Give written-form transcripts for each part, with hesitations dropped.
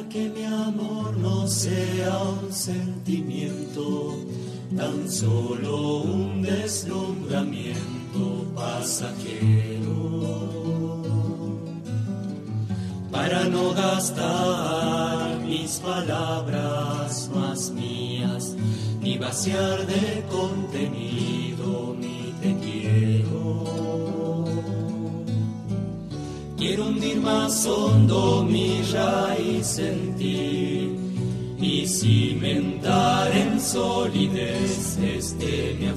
que mi amor no sea un sentimiento, tan solo un deslumbramiento pasajero, para no gastar mis palabras más mías, ni vaciar de contenido mi te quiero. Quiero hundir más hondo mi raíz en ti y cimentar en solidez mi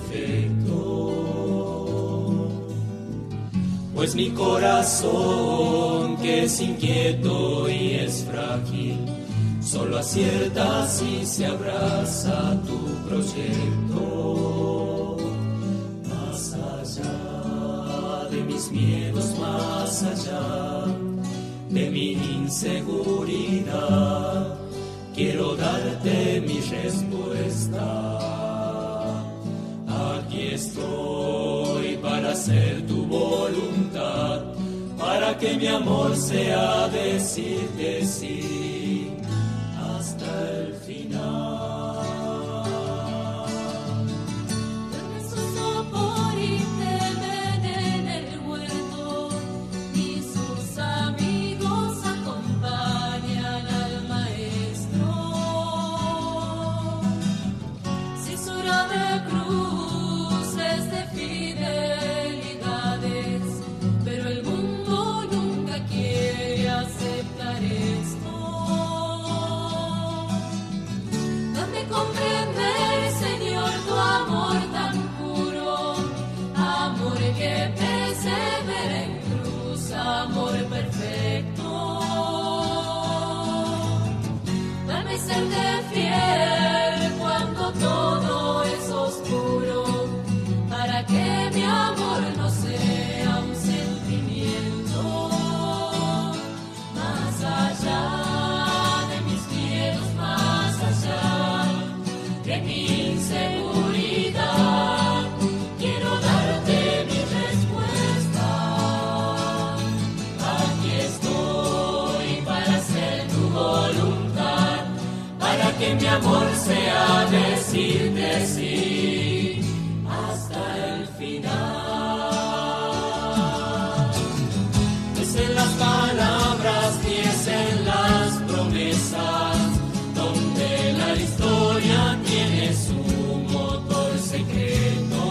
afecto. Pues mi corazón, que es inquieto y es frágil, solo acierta si se abraza tu proyecto. Más allá de mis miedos, más allá de mi inseguridad, quiero darte mi respuesta. Aquí estoy para hacer tu voluntad, para que mi amor sea decirte sí hasta el final. Dame su sopor y temen en el huerto, y sus amigos acompañan al maestro. Cisura de cruces, de fidelidades, pero el mundo nunca quiere aceptar esto. Dame comprender, Señor, tu amor tan puro, amor que persevera en cruz, amor perfecto. Dame serte fiel cuando todo es oscuro, para que mi amor no sea un sentimiento. Más allá de mis miedos, más allá de mi inseguridad, quiero darte mi respuesta. Aquí estoy para hacer tu voluntad, para que mi amor sea decirte sí hasta el final. Es en las palabras y es en las promesas donde la historia tiene su motor secreto.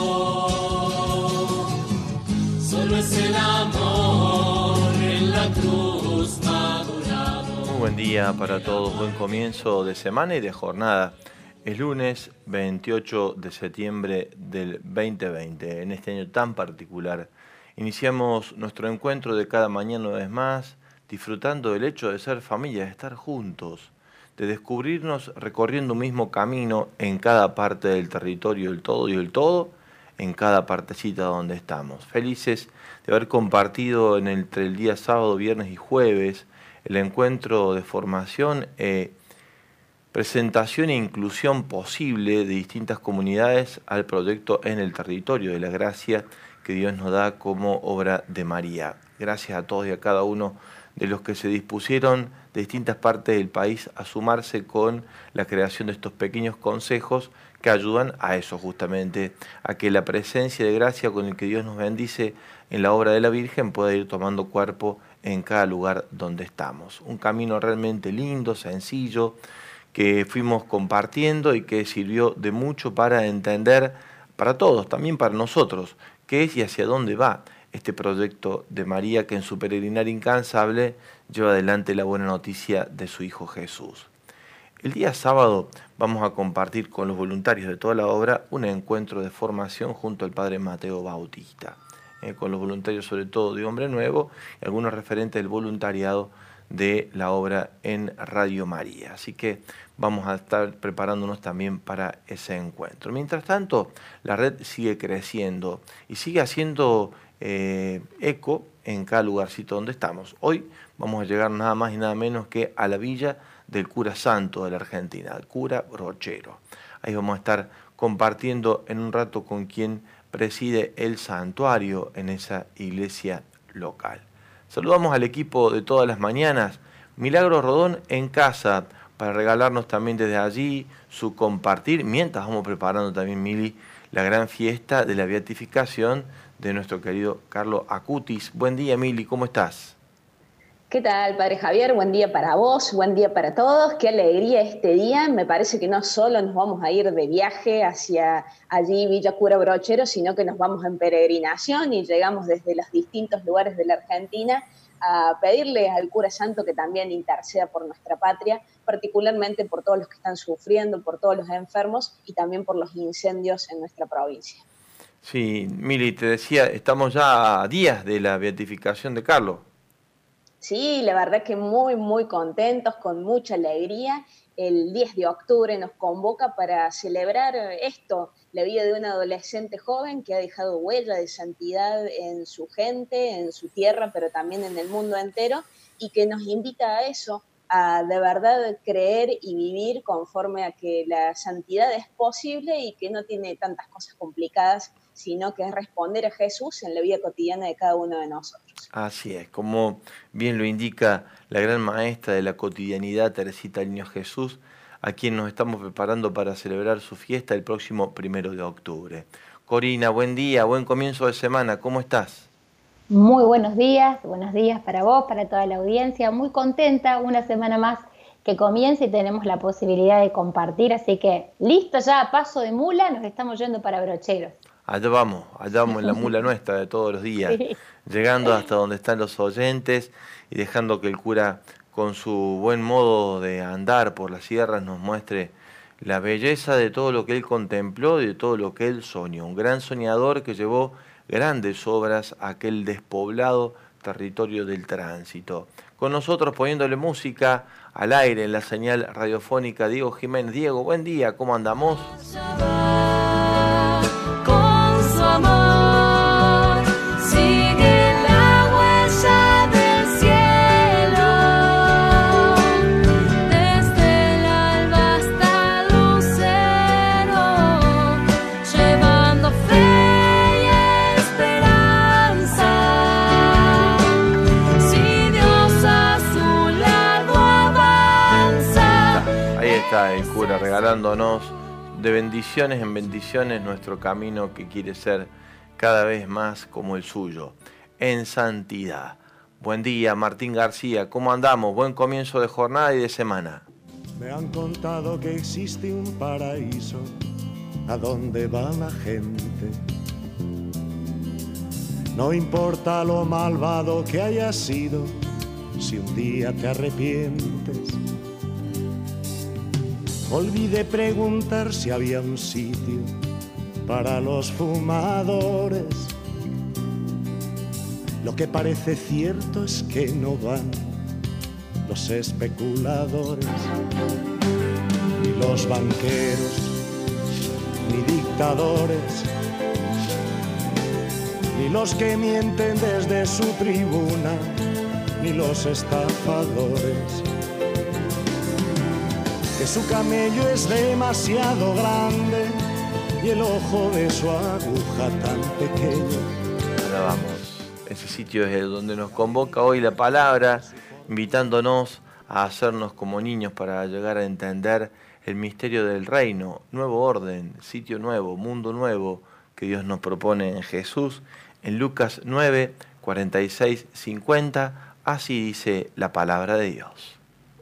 Solo es el amor en la cruz madurado. Muy buen día para todos, buen comienzo de semana y de jornada. Es lunes 28 de septiembre del 2020, en este año tan particular. Iniciamos nuestro encuentro de cada mañana una vez más, disfrutando del hecho de ser familia, de estar juntos, de descubrirnos recorriendo un mismo camino en cada parte del territorio, el todo y el todo, en cada partecita donde estamos. Felices de haber compartido entre el día sábado, viernes y jueves el encuentro de formación, presentación e inclusión posible de distintas comunidades al proyecto En el Territorio de la Gracia que Dios nos da como obra de María. Gracias a todos y a cada uno de los que se dispusieron de distintas partes del país a sumarse con la creación de estos pequeños consejos que ayudan a eso justamente, a que la presencia de gracia con el que Dios nos bendice en la obra de la Virgen pueda ir tomando cuerpo en cada lugar donde estamos. Un camino realmente lindo, sencillo, que fuimos compartiendo y que sirvió de mucho para entender, para todos, también para nosotros, qué es y hacia dónde va este proyecto de María que en su peregrinar incansable lleva adelante la buena noticia de su Hijo Jesús. El día sábado vamos a compartir con los voluntarios de toda la obra un encuentro de formación junto al Padre Mateo Bautista, con los voluntarios sobre todo de Hombre Nuevo y algunos referentes del voluntariado de la obra en Radio María. Así que vamos a estar preparándonos también para ese encuentro. Mientras tanto, la red sigue creciendo y sigue haciendo eco en cada lugarcito donde estamos. Hoy vamos a llegar nada más y nada menos que a la villa del cura santo de la Argentina, el cura Brochero. Ahí vamos a estar compartiendo en un rato con quien preside el santuario en esa iglesia local. Saludamos al equipo de todas las mañanas, Milagro Rodón en casa, para regalarnos también desde allí su compartir, mientras vamos preparando también, Mili, la gran fiesta de la beatificación de nuestro querido Carlo Acutis. Buen día, Mili, ¿cómo estás? ¿Qué tal, Padre Javier? Buen día para vos, buen día para todos. Qué alegría este día. Me parece que no solo nos vamos a ir de viaje hacia allí Villa Cura Brochero, sino que nos vamos en peregrinación y llegamos desde los distintos lugares de la Argentina a pedirle al cura santo que también interceda por nuestra patria, particularmente por todos los que están sufriendo, por todos los enfermos y también por los incendios en nuestra provincia. Sí, Mili, te decía, estamos ya a días de la beatificación de Carlos. Sí, la verdad que muy, muy contentos, con mucha alegría. El 10 de octubre nos convoca para celebrar esto, la vida de un adolescente joven que ha dejado huella de santidad en su gente, en su tierra, pero también en el mundo entero, y que nos invita a eso, a de verdad creer y vivir conforme a que la santidad es posible y que no tiene tantas cosas complicadas, sino que es responder a Jesús en la vida cotidiana de cada uno de nosotros. Así es, como bien lo indica la gran maestra de la cotidianidad, Teresita del Niño Jesús, a quien nos estamos preparando para celebrar su fiesta el próximo 1 de octubre. Corina, buen día, buen comienzo de semana, ¿cómo estás? Muy buenos días para vos, para toda la audiencia, muy contenta, una semana más que comienza y tenemos la posibilidad de compartir, así que listo ya, a paso de mula, nos estamos yendo para Brocheros. Allá vamos en la mula nuestra de todos los días, Sí. Llegando hasta donde están los oyentes y dejando que el cura, con su buen modo de andar por las sierras, nos muestre la belleza de todo lo que él contempló y de todo lo que él soñó. Un gran soñador que llevó grandes obras a aquel despoblado territorio del tránsito. Con nosotros, poniéndole música al aire en la señal radiofónica, Diego Jiménez. Diego, buen día, ¿cómo andamos? Con su amor sigue la huella del cielo, desde el alba hasta el lucero, llevando fe y esperanza. Si Dios a su lado avanza. Ahí está el cura regalándonos de bendiciones en bendiciones nuestro camino que quiere ser cada vez más como el suyo, en santidad. Buen día, Martín García, ¿cómo andamos? Buen comienzo de jornada y de semana. Me han contado que existe un paraíso a donde va la gente. No importa lo malvado que hayas sido, si un día te arrepientes. Olvidé preguntar si había un sitio para los fumadores. Lo que parece cierto es que no van los especuladores, ni los banqueros, ni dictadores, ni los que mienten desde su tribuna, ni los estafadores. Que su camello es demasiado grande y el ojo de su aguja tan pequeño. Ahora vamos, ese sitio es el donde nos convoca hoy la palabra, invitándonos a hacernos como niños para llegar a entender el misterio del reino, nuevo orden, sitio nuevo, mundo nuevo que Dios nos propone en Jesús. En Lucas 9, 46, 50, así dice la palabra de Dios.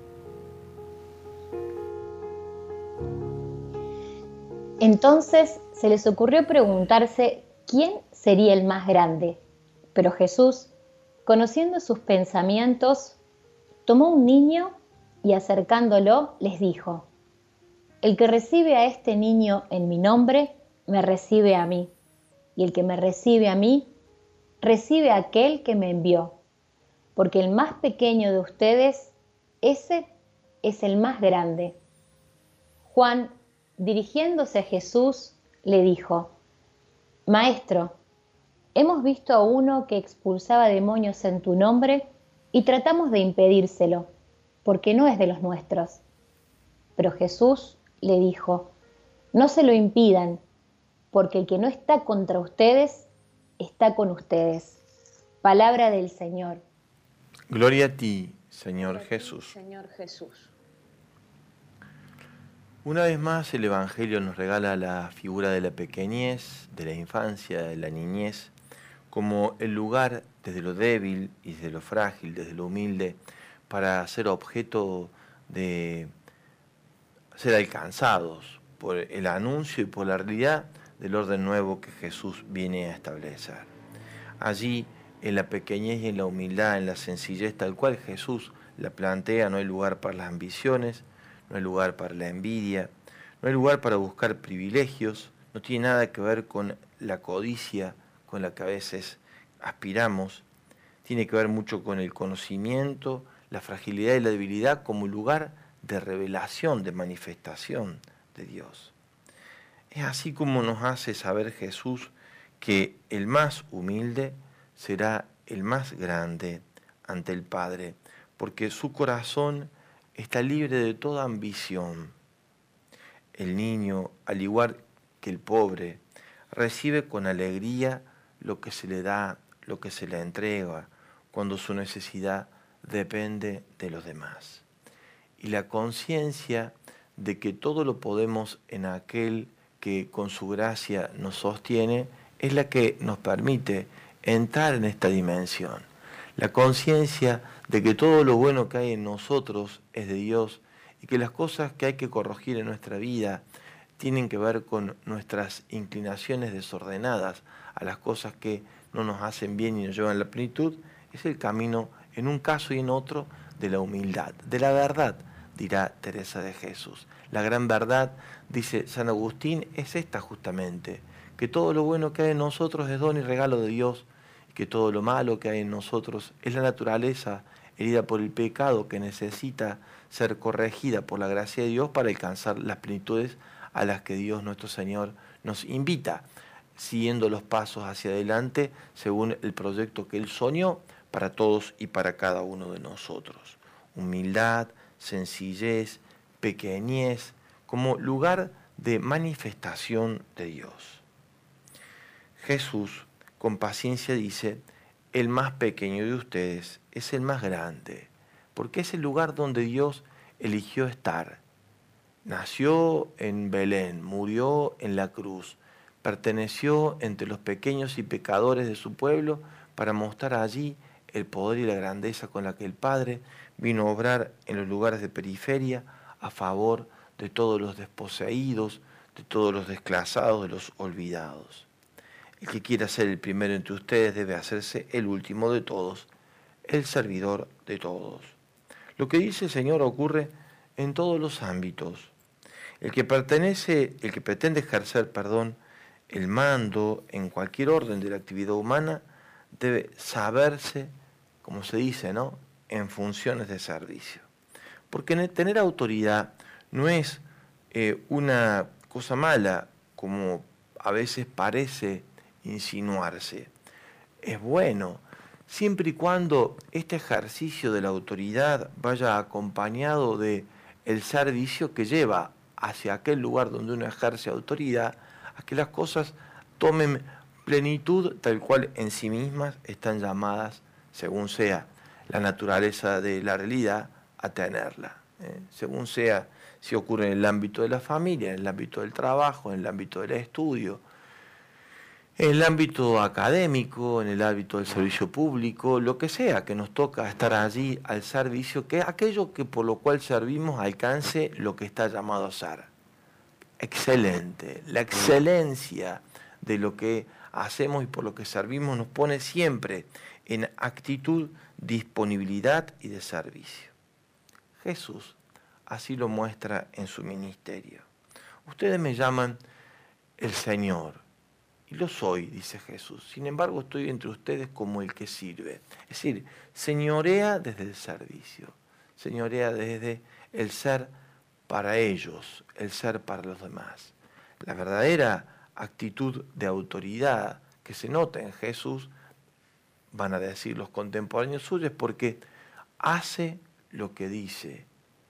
Entonces se les ocurrió preguntarse quién sería el más grande. Pero Jesús, conociendo sus pensamientos, tomó un niño y acercándolo les dijo: El que recibe a este niño en mi nombre, me recibe a mí. Y el que me recibe a mí, recibe a aquel que me envió. Porque el más pequeño de ustedes, ese es el más grande. Juan, dirigiéndose a Jesús, le dijo: Maestro, hemos visto a uno que expulsaba demonios en tu nombre y tratamos de impedírselo, porque no es de los nuestros. Pero Jesús le dijo: No se lo impidan, porque el que no está contra ustedes, está con ustedes. Palabra del Señor. Gloria a ti, Señor Jesús. Señor Jesús. Una vez más el Evangelio nos regala la figura de la pequeñez, de la infancia, de la niñez, como el lugar desde lo débil y desde lo frágil, desde lo humilde, para ser objeto de ser alcanzados por el anuncio y por la realidad del orden nuevo que Jesús viene a establecer. Allí, en la pequeñez y en la humildad, en la sencillez tal cual Jesús la plantea, no hay lugar para las ambiciones, no hay lugar para la envidia, no hay lugar para buscar privilegios, no tiene nada que ver con la codicia con la que a veces aspiramos, tiene que ver mucho con el conocimiento, la fragilidad y la debilidad como lugar de revelación, de manifestación de Dios. Es así como nos hace saber Jesús que el más humilde será el más grande ante el Padre, porque su corazón está libre de toda ambición. El niño, al igual que el pobre, recibe con alegría lo que se le da, lo que se le entrega, cuando su necesidad depende de los demás. Y la conciencia de que todo lo podemos en aquel que con su gracia nos sostiene, es la que nos permite entrar en esta dimensión. La conciencia de que todo lo bueno que hay en nosotros es de Dios y que las cosas que hay que corregir en nuestra vida tienen que ver con nuestras inclinaciones desordenadas a las cosas que no nos hacen bien y nos llevan a la plenitud, es el camino en un caso y en otro de la humildad, de la verdad, dirá Teresa de Jesús. La gran verdad, dice San Agustín, es esta justamente, que todo lo bueno que hay en nosotros es don y regalo de Dios, y que todo lo malo que hay en nosotros es la naturaleza herida por el pecado que necesita ser corregida por la gracia de Dios para alcanzar las plenitudes a las que Dios nuestro Señor nos invita, siguiendo los pasos hacia adelante según el proyecto que Él soñó para todos y para cada uno de nosotros. Humildad, sencillez, pequeñez, como lugar de manifestación de Dios. Jesús, con paciencia, dice: el más pequeño de ustedes es el más grande, porque es el lugar donde Dios eligió estar. Nació en Belén, murió en la cruz, perteneció entre los pequeños y pecadores de su pueblo para mostrar allí el poder y la grandeza con la que el Padre vino a obrar en los lugares de periferia a favor de todos los desposeídos, de todos los desclasados, de los olvidados. El que quiera ser el primero entre ustedes debe hacerse el último de todos, el servidor de todos. Lo que dice el Señor ocurre en todos los ámbitos. El que pretende ejercer, el mando en cualquier orden de la actividad humana debe saberse, como se dice, ¿no?, en funciones de servicio. Porque tener autoridad no es una cosa mala, como a veces parece insinuarse. Es bueno, siempre y cuando este ejercicio de la autoridad vaya acompañado de el servicio que lleva hacia aquel lugar donde uno ejerce autoridad, a que las cosas tomen plenitud tal cual en sí mismas están llamadas, según sea la naturaleza de la realidad, a tenerla. Según sea si ocurre en el ámbito de la familia, en el ámbito del trabajo, en el ámbito del estudio, en el ámbito académico, en el ámbito del servicio público, lo que sea, que nos toca estar allí al servicio, que aquello que por lo cual servimos alcance lo que está llamado a ser. Excelente. La excelencia de lo que hacemos y por lo que servimos nos pone siempre en actitud, disponibilidad y de servicio. Jesús así lo muestra en su ministerio. Ustedes me llaman el Señor, y lo soy, dice Jesús. Sin embargo, estoy entre ustedes como el que sirve. Es decir, señorea desde el servicio, señorea desde el ser para ellos, el ser para los demás. La verdadera actitud de autoridad que se nota en Jesús, van a decir los contemporáneos suyos, porque hace lo que dice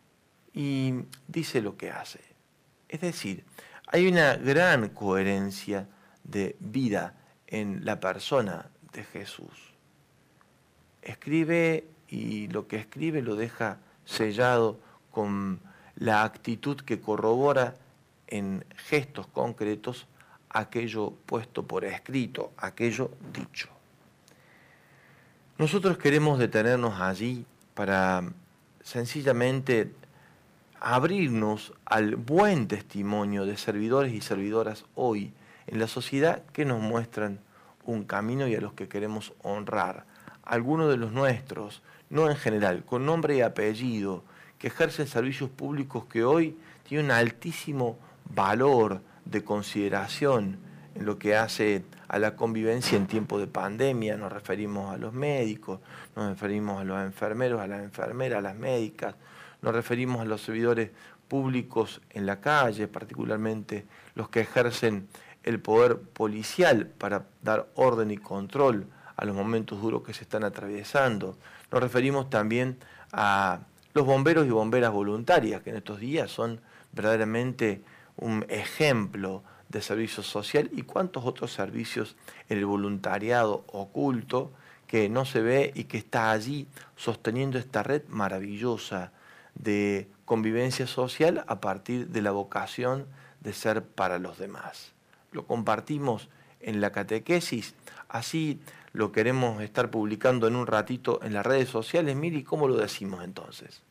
y dice lo que hace. Es decir, hay una gran coherencia de vida en la persona de Jesús. Escribe y lo que escribe lo deja sellado con la actitud que corrobora en gestos concretos aquello puesto por escrito, aquello dicho. Nosotros queremos detenernos allí para sencillamente abrirnos al buen testimonio de servidores y servidoras hoy en la sociedad que nos muestran un camino y a los que queremos honrar. Algunos de los nuestros, no en general, con nombre y apellido, que ejercen servicios públicos que hoy tienen un altísimo valor de consideración en lo que hace a la convivencia en tiempo de pandemia. Nos referimos a los médicos, nos referimos a los enfermeros, a las enfermeras, a las médicas, nos referimos a los servidores públicos en la calle, particularmente los que ejercen el poder policial para dar orden y control a los momentos duros que se están atravesando. Nos referimos también a los bomberos y bomberas voluntarias, que en estos días son verdaderamente un ejemplo de servicio social, y cuántos otros servicios en el voluntariado oculto que no se ve y que está allí sosteniendo esta red maravillosa de convivencia social a partir de la vocación de ser para los demás. Lo compartimos en la catequesis, así lo queremos estar publicando en un ratito en las redes sociales. Miri, ¿cómo lo decimos entonces?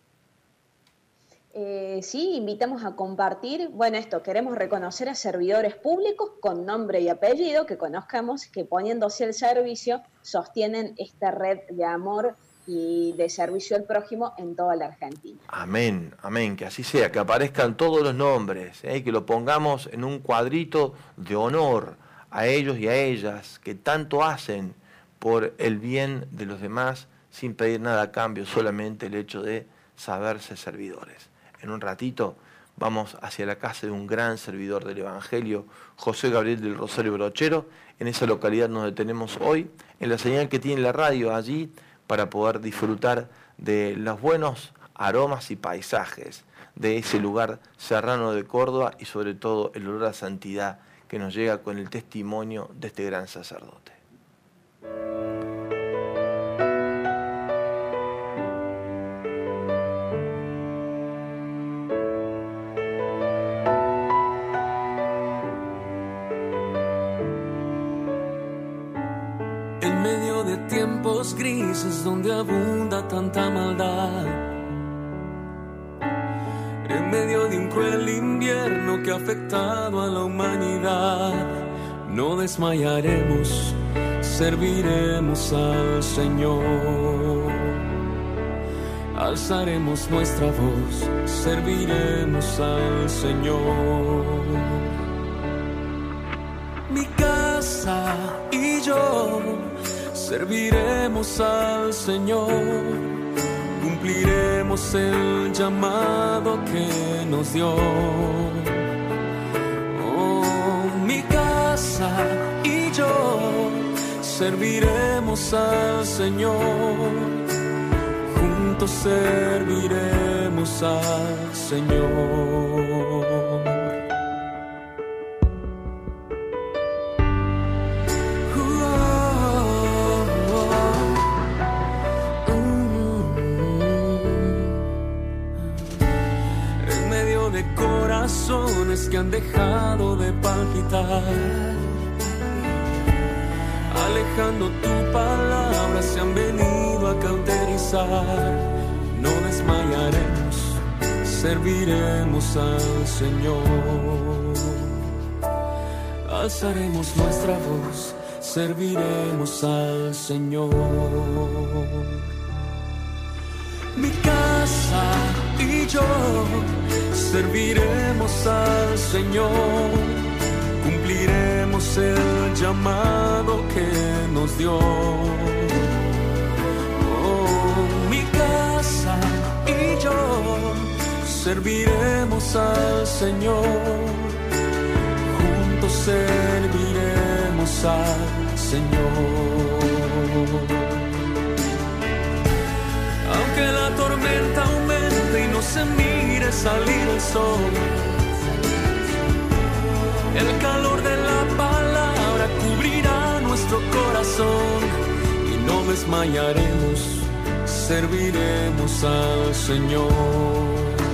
Sí, invitamos a compartir, queremos reconocer a servidores públicos con nombre y apellido que conozcamos, que poniéndose al servicio sostienen esta red de amor y de servicio al prójimo en toda la Argentina. Amén, amén, que así sea, que aparezcan todos los nombres, y que lo pongamos en un cuadrito de honor a ellos y a ellas que tanto hacen por el bien de los demás sin pedir nada a cambio, solamente el hecho de saberse servidores. En un ratito vamos hacia la casa de un gran servidor del Evangelio, José Gabriel del Rosario Brochero. En esa localidad nos detenemos hoy, en la señal que tiene la radio allí, para poder disfrutar de los buenos aromas y paisajes de ese lugar serrano de Córdoba y sobre todo el olor a santidad que nos llega con el testimonio de este gran sacerdote. En medio de tiempos grises donde abunda tanta maldad, en medio de un cruel invierno que ha afectado a la humanidad, no desmayaremos, serviremos al Señor. Alzaremos nuestra voz, serviremos al Señor. Mi casa y yo serviremos al Señor, cumpliremos el llamado que nos dio. Oh, mi casa y yo serviremos al Señor, juntos serviremos al Señor. Que han dejado de palpitar, alejando tu palabra, se han venido a cauterizar. No desmayaremos, serviremos al Señor. Alzaremos nuestra voz, serviremos al Señor. Mi casa y yo serviremos al Señor, cumpliremos el llamado que nos dio. Oh, mi casa y yo serviremos al Señor, juntos serviremos al Señor. Aunque la tormenta aumente y no se mire salir el sol, el calor de la palabra cubrirá nuestro corazón y no desmayaremos, serviremos al Señor.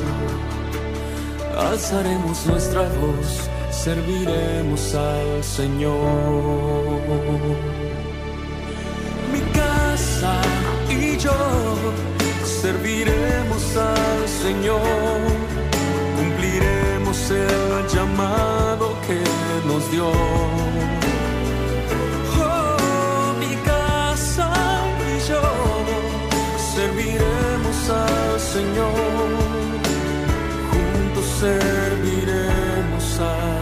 Alzaremos nuestra voz, serviremos al Señor. Mi casa y yo serviremos al Señor, cumpliremos el llamado que nos dio. Oh, mi casa y yo serviremos al Señor, juntos serviremos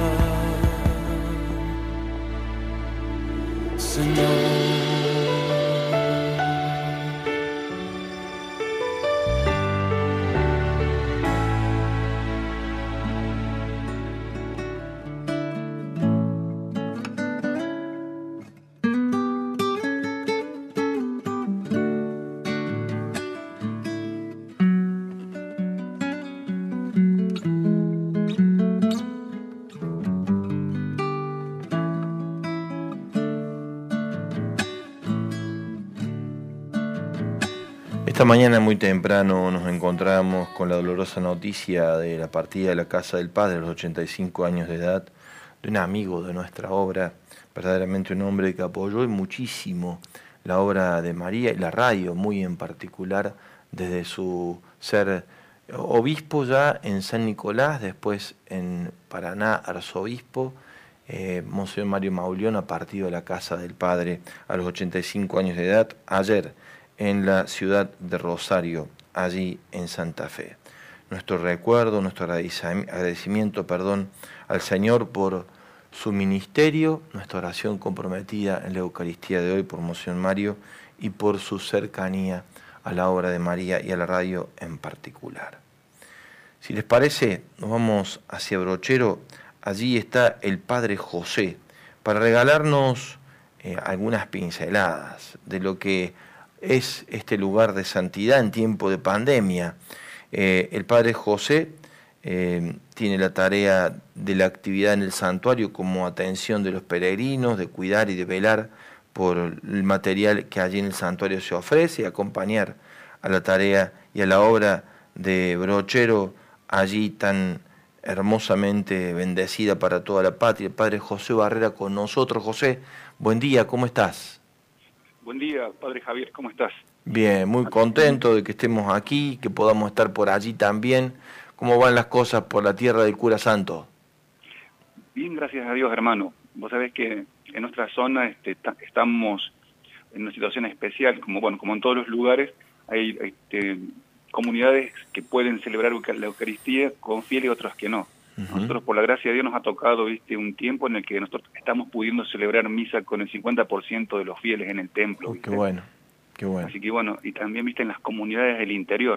al Señor. Esta mañana muy temprano nos encontramos con la dolorosa noticia de la partida de la casa del padre a los 85 años de edad, de un amigo de nuestra obra, verdaderamente un hombre que apoyó muchísimo la obra de María y la radio muy en particular, desde su ser obispo ya en San Nicolás, después en Paraná arzobispo. Monseñor Mario Maulión ha partido de la casa del padre a los 85 años de edad ayer en la ciudad de Rosario, allí en Santa Fe. Nuestro recuerdo, nuestro agradecimiento, al Señor por su ministerio, nuestra oración comprometida en la Eucaristía de hoy por Monseñor Mario y por su cercanía a la obra de María y a la radio en particular. Si les parece, nos vamos hacia Brochero. Allí está el Padre José para regalarnos algunas pinceladas de lo que es este lugar de santidad en tiempo de pandemia. El Padre José tiene la tarea de la actividad en el santuario como atención de los peregrinos, de cuidar y de velar por el material que allí en el santuario se ofrece y acompañar a la tarea y a la obra de Brochero, allí tan hermosamente bendecida para toda la patria. El Padre José Barrera con nosotros. José, buen día, ¿cómo estás? Buen día, Padre Javier, ¿cómo estás? Bien, muy contento de que estemos aquí, que podamos estar por allí también. ¿Cómo van las cosas por la tierra del Cura Santo? Bien, gracias a Dios, hermano. Vos sabés que en nuestra zona estamos en una situación especial, como en todos los lugares, hay comunidades que pueden celebrar la Eucaristía con fieles y otras que no. Nosotros, por la gracia de Dios, nos ha tocado un tiempo en el que nosotros estamos pudiendo celebrar misa con el 50% de los fieles en el templo. ¿Viste? Qué bueno, qué bueno. Así que y también en las comunidades del interior.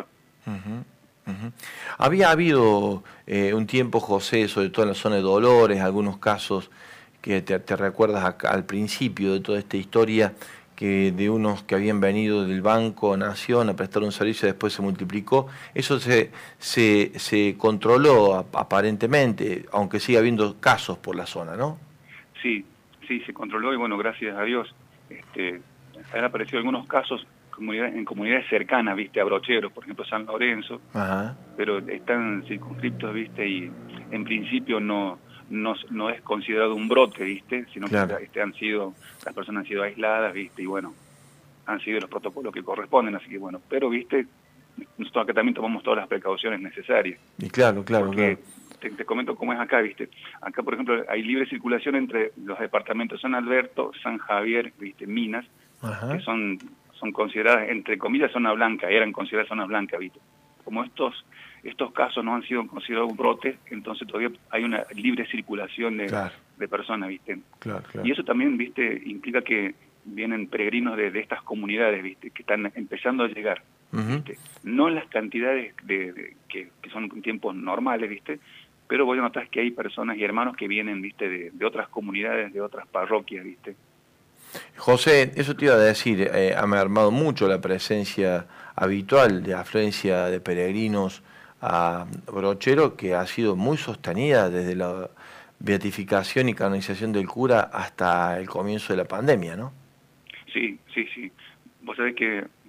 Había habido un tiempo, José, sobre todo en la zona de Dolores, algunos casos que te recuerdas acá, al principio de toda esta historia, que de unos que habían venido del Banco Nación a prestar un servicio, después se multiplicó. Eso se controló aparentemente, aunque sigue habiendo casos por la zona, ¿no? Sí, se controló y gracias a Dios han aparecido algunos casos en comunidades cercanas, a Brochero, por ejemplo San Lorenzo. Ajá. Pero están circunscriptos, y en principio no es considerado un brote, sino claro, que las personas han sido aisladas, y han sido los protocolos que corresponden, así que pero nosotros acá también tomamos todas las precauciones necesarias. Y claro. Te comento cómo es acá, acá por ejemplo hay libre circulación entre los departamentos San Alberto, San Javier, Minas, ajá, que son consideradas, entre comillas, zona blanca, eran consideradas zona blanca, Como estos casos no han sido considerados un brote, entonces todavía hay una libre circulación de personas, Claro. Y eso también, implica que vienen peregrinos de estas comunidades, que están empezando a llegar, no en las cantidades que son en tiempos normales, pero voy a notar que hay personas y hermanos que vienen, de otras comunidades, de otras parroquias, José, eso te iba a decir, ha mermado mucho la presencia habitual de afluencia de peregrinos a Brochero, que ha sido muy sostenida desde la beatificación y canonización del cura hasta el comienzo de la pandemia, ¿no? Sí. Vos sabés que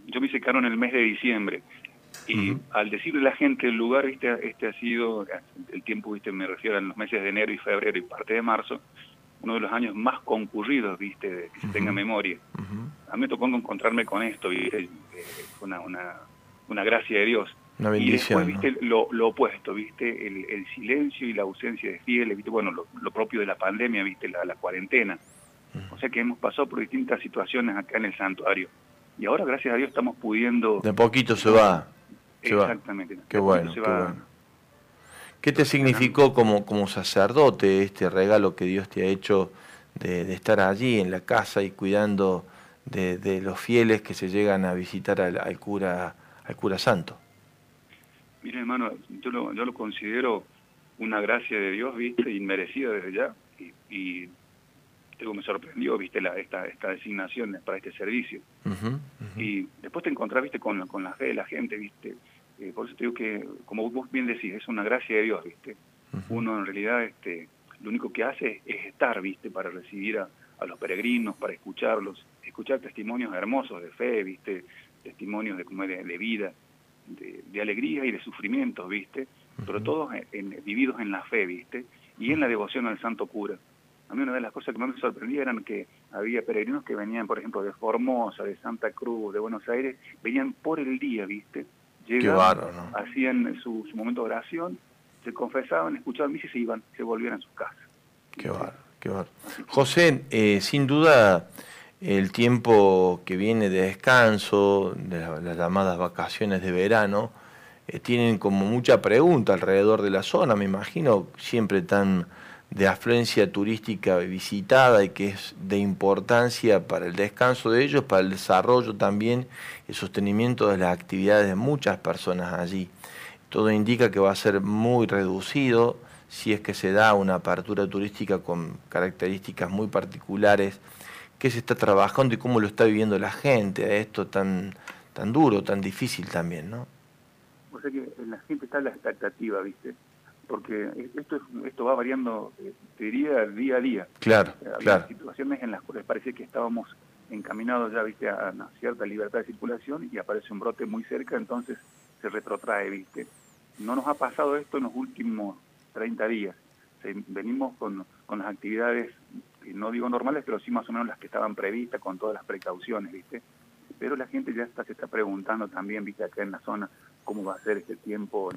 yo me hice cargo en el mes de diciembre. Y al decirle a la gente el lugar, ¿viste? Este ha sido, el tiempo, ¿viste? Me refiero a los meses de enero y febrero y parte de marzo, uno de los años más concurridos, ¿viste? De que se tenga memoria. A mí me tocó encontrarme con esto, ¿viste? Fue una gracia de Dios. Una bendición. Y después, ¿viste? Lo opuesto, ¿viste? El silencio y la ausencia de fieles, ¿viste? Bueno, lo propio de la pandemia, ¿viste? La cuarentena. O sea que hemos pasado por distintas situaciones acá en el santuario. Y ahora, gracias a Dios, estamos pudiendo... De poquito se va. Exactamente. Qué bueno, qué bueno. ¿Qué te significó como sacerdote este regalo que Dios te ha hecho de estar allí en la casa y cuidando de los fieles que se llegan a visitar al cura santo? Mira, hermano, yo lo considero una gracia de Dios, ¿viste? Inmerecida desde ya. Y me sorprendió, ¿viste? Esta designación para este servicio. Y después te encontrás, ¿viste? Con la fe de la gente, ¿viste? Por eso te digo que, como vos bien decís, es una gracia de Dios, ¿viste? Uno en realidad lo único que hace es estar, ¿viste? Para recibir a los peregrinos, para escucharlos, escuchar testimonios hermosos de fe, ¿viste? Testimonios de vida, de alegría y de sufrimientos, ¿viste? Pero todos vividos en la fe, ¿viste? Y en la devoción al santo cura. A mí una de las cosas que más me sorprendía eran que había peregrinos que venían, por ejemplo, de Formosa, de Santa Cruz, de Buenos Aires, venían por el día, ¿viste? Llegaban, ¿no? Hacían su momento de oración, se confesaban, escuchaban misa y se iban, se volvían a sus casas. Qué bárbaro, qué bárbaro. José, sin duda el tiempo que viene de descanso, de las llamadas vacaciones de verano, tienen como mucha pregunta alrededor de la zona, me imagino, siempre tan de afluencia turística visitada y que es de importancia para el descanso de ellos, para el desarrollo también, el sostenimiento de las actividades de muchas personas allí. Todo indica que va a ser muy reducido si es que se da una apertura turística con características muy particulares. ¿Qué se está trabajando y cómo lo está viviendo la gente a esto tan duro, tan difícil también, ¿no? O sea que la gente está en la expectativa, ¿viste? Porque esto va variando, te diría, día a día. Claro, Había situaciones en las cuales parecía que estábamos encaminados ya, ¿viste? A una cierta libertad de circulación y aparece un brote muy cerca, entonces se retrotrae, ¿viste? No nos ha pasado esto en los últimos 30 días. Venimos con las actividades, no digo normales, pero sí más o menos las que estaban previstas con todas las precauciones, ¿viste? Pero la gente ya se está preguntando también, ¿viste? Acá en la zona, cómo va a ser este tiempo,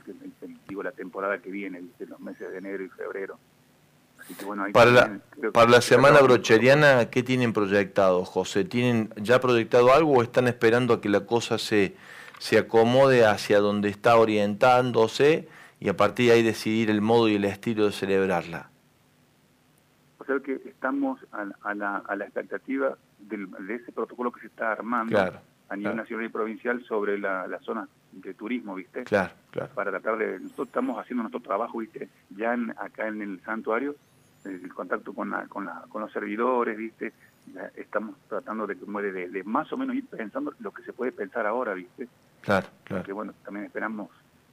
la temporada que viene, ¿viste? Los meses de enero y febrero. Así que bueno, ahí para la semana brocheriana, ¿qué tienen proyectado, José? ¿Tienen ya proyectado algo o están esperando a que la cosa se acomode hacia donde está orientándose y a partir de ahí decidir el modo y el estilo de celebrarla? O sea que estamos a la expectativa de ese protocolo que se está armando a nivel nacional y provincial sobre la zona de turismo, ¿viste? Claro. Para tratar nosotros estamos haciendo nuestro trabajo, ¿viste? Ya acá en el santuario, el contacto con los servidores, ¿viste? Ya estamos tratando de más o menos ir pensando lo que se puede pensar ahora, ¿viste? Claro. Porque bueno, también esperamos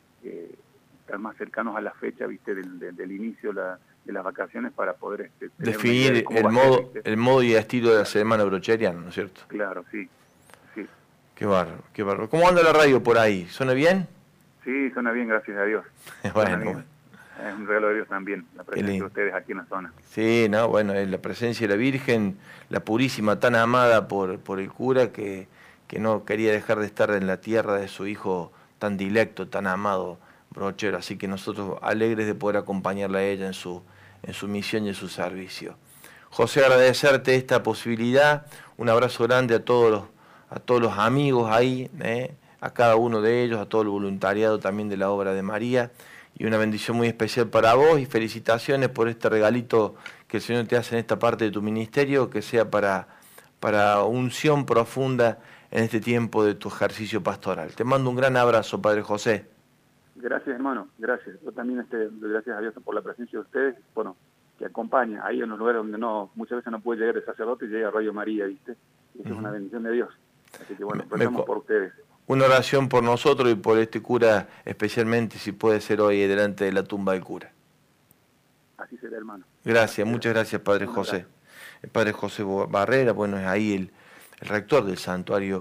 estar más cercanos a la fecha, ¿viste? Del inicio de las vacaciones para poder definir el modo y estilo de la semana brocheriana, ¿no es cierto? Claro, sí. Qué bárbaro. ¿Cómo anda la radio por ahí? ¿Suena bien? Sí, suena bien, gracias a Dios. Bueno. Es un regalo de Dios también, la presencia de ustedes aquí en la zona. Sí, es la presencia de la Virgen, la purísima, tan amada por el cura que no quería dejar de estar en la tierra de su hijo tan dilecto, tan amado, brochero. Así que nosotros alegres de poder acompañarla a ella en su misión y en su servicio. José, agradecerte esta posibilidad, un abrazo grande a todos los amigos ahí, a cada uno de ellos, a todo el voluntariado también de la obra de María, y una bendición muy especial para vos y felicitaciones por este regalito que el Señor te hace en esta parte de tu ministerio, que sea para unción profunda en este tiempo de tu ejercicio pastoral. Te mando un gran abrazo, Padre José. Gracias, hermano, gracias. Yo también, gracias a Dios por la presencia de ustedes, bueno, que acompaña ahí en los lugares donde muchas veces no puede llegar el sacerdote y llega Radio María, ¿viste? Y eso es una bendición de Dios. Así que bueno, rezamos por ustedes. Una oración por nosotros y por este cura, especialmente si puede ser hoy delante de la tumba del cura. Así será, hermano. Gracias, muchas gracias, Padre José. El Padre José Barrera, bueno, es ahí el rector del santuario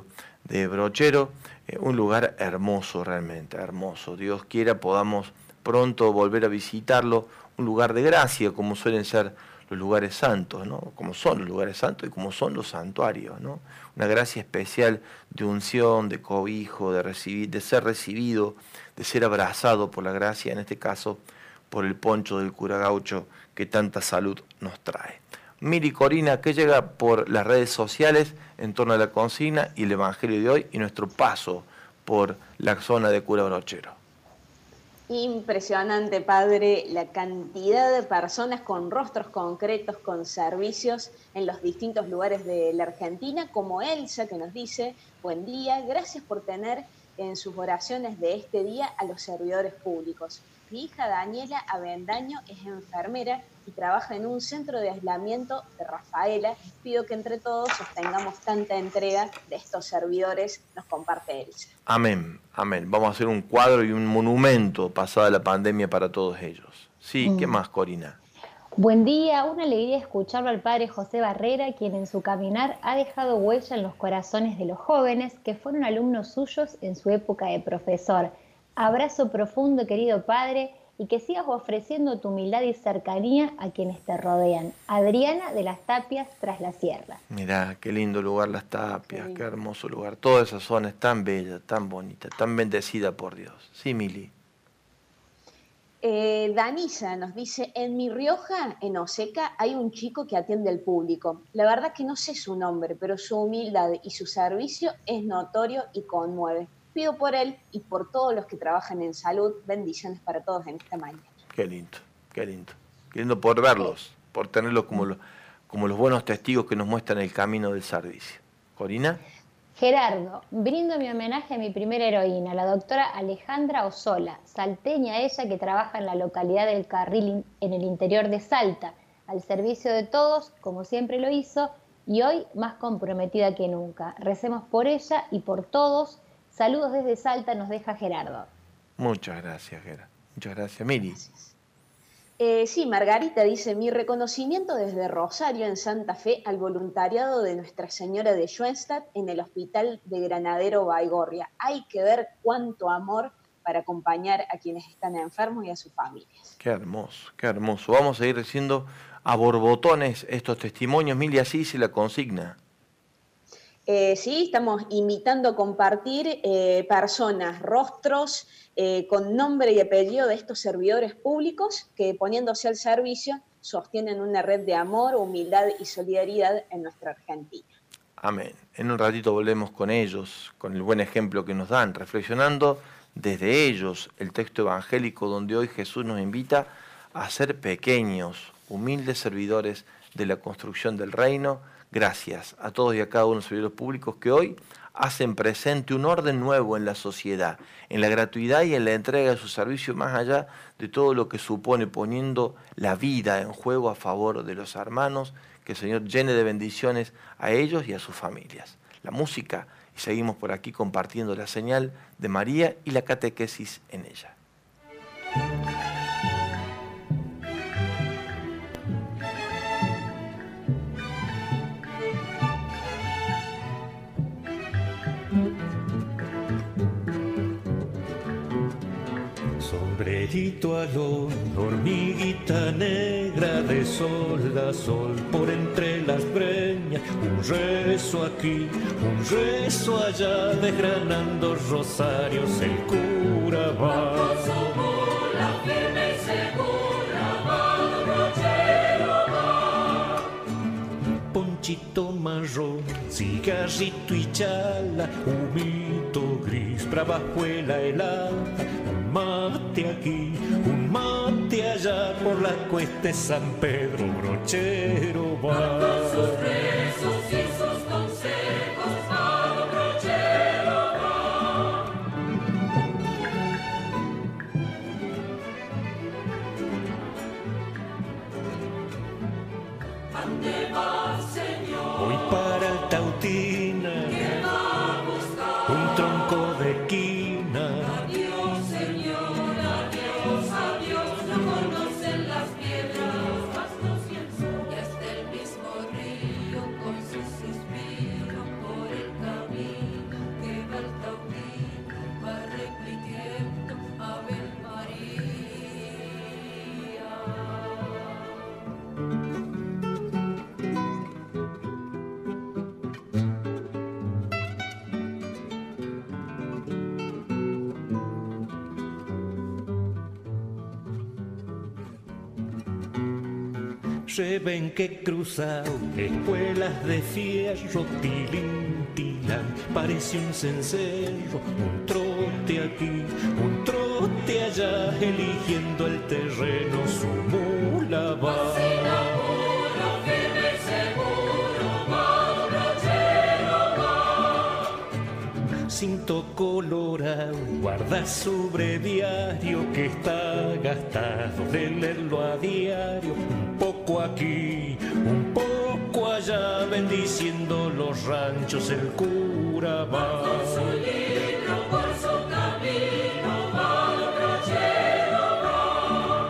de Brochero, un lugar hermoso, realmente hermoso. Dios quiera podamos pronto volver a visitarlo, un lugar de gracia, como suelen ser los lugares santos, ¿no? Como son los lugares santos y como son los santuarios, ¿no? Una gracia especial de unción, de cobijo, de ser recibido, de ser abrazado por la gracia, en este caso por el poncho del cura gaucho que tanta salud nos trae. Miri, Corina, ¿qué llega por las redes sociales en torno a la consigna y el Evangelio de hoy y nuestro paso por la zona de Cura Brochero? Impresionante, padre, la cantidad de personas con rostros concretos, con servicios en los distintos lugares de la Argentina, como Elsa, que nos dice: buen día, gracias por tener en sus oraciones de este día a los servidores públicos. Mi hija Daniela Avendaño es enfermera y trabaja en un centro de aislamiento de Rafaela. Pido que entre todos sostengamos tanta entrega de estos servidores, nos comparte Elsa. Amén, amén. Vamos a hacer un cuadro y un monumento pasada la pandemia para todos ellos. Sí, ¿qué más, Corina? Buen día, una alegría escucharlo al padre José Barrera, quien en su caminar ha dejado huella en los corazones de los jóvenes que fueron alumnos suyos en su época de profesor. Abrazo profundo, querido padre, y que sigas ofreciendo tu humildad y cercanía a quienes te rodean. Adriana de las Tapias, Tras la Sierra. Mirá, qué lindo lugar Las Tapias, qué hermoso lugar. Toda esa zona es tan bella, tan bonita, tan bendecida por Dios. Sí, Mili. Danisa nos dice: en Mi Rioja, en Oseca, hay un chico que atiende al público. La verdad que no sé su nombre, pero su humildad y su servicio es notorio y conmueve. Pido por él y por todos los que trabajan en salud, bendiciones para todos en esta mañana. Qué lindo, qué lindo. Qué lindo por verlos, por tenerlos como los buenos testigos que nos muestran el camino del servicio. ¿Corina? Gerardo, brindo mi homenaje a mi primera heroína, la doctora Alejandra Osola, salteña ella que trabaja en la localidad del Carril en el interior de Salta, al servicio de todos, como siempre lo hizo, y hoy más comprometida que nunca. Recemos por ella y por todos. Saludos desde Salta, nos deja Gerardo. Muchas gracias, Gerardo. Muchas gracias. Miri. Gracias. Sí, Margarita dice: mi reconocimiento desde Rosario, en Santa Fe, al voluntariado de Nuestra Señora de Schoenstatt en el Hospital de Granadero Baigorria. Hay que ver cuánto amor para acompañar a quienes están enfermos y a sus familias. Qué hermoso, qué hermoso. Vamos a ir diciendo a borbotones estos testimonios, Mili, así se la consigna. Sí, estamos invitando a compartir personas, rostros con nombre y apellido de estos servidores públicos que, poniéndose al servicio, sostienen una red de amor, humildad y solidaridad en nuestra Argentina. Amén. En un ratito volvemos con ellos, con el buen ejemplo que nos dan, reflexionando desde ellos el texto evangélico donde hoy Jesús nos invita a ser pequeños, humildes servidores de la construcción del reino. Gracias a todos y a cada uno de los servidores públicos que hoy hacen presente un orden nuevo en la sociedad, en la gratuidad y en la entrega de su servicio, más allá de todo lo que supone, poniendo la vida en juego a favor de los hermanos. Que el Señor llene de bendiciones a ellos y a sus familias. La música, y seguimos por aquí compartiendo la señal de María y la catequesis en ella. Sombrerito al hombro, hormiguita negra de sol a sol, por entre las breñas, un rezo aquí, un rezo allá, desgranando rosarios el cura va. Ponchito marrón, cigarrito y chala, humito gris, bravajuela helada, un mate aquí, un mate allá, por la cuesta de San Pedro Brochero va. Con sus rezos y sus consejos, Padre Brochero va. ¿Dónde va, Señor? Voy para Tautina, ¿Qué va a buscar? un tronco de quina. Adiós, Señor, adiós, adiós. No conocen las piedras, los pastos y el sol. Y hasta el mismo río con su lleven que cruzado espuelas de fierro, tilintilán, parece un cencerro, un trote aquí, un trote allá, eligiendo el terreno su mula va. Cinto colorado, guarda su breviario que está gastado de leerlo a diario. Un poco aquí, un poco allá, bendiciendo los ranchos el cura va. Por su libro, por su camino, va el brochero va.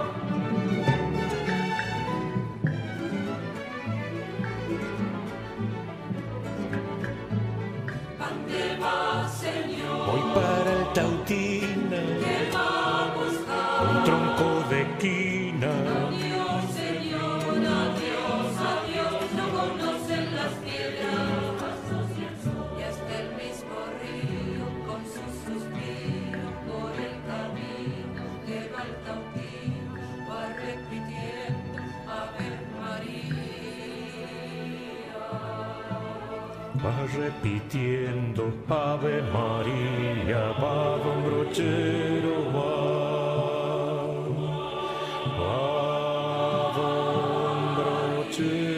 ¿Dónde va, Señor? Voy para el Tautina, ¿Qué va a buscar? un tronco de quina. Adiós, Señor, adiós, adiós, no conocen las piedras. Y hasta el mismo río con sus suspiros por el camino que va al Tautino, va repitiendo Ave María. Va repitiendo Ave María, va don brochero, va don brochero.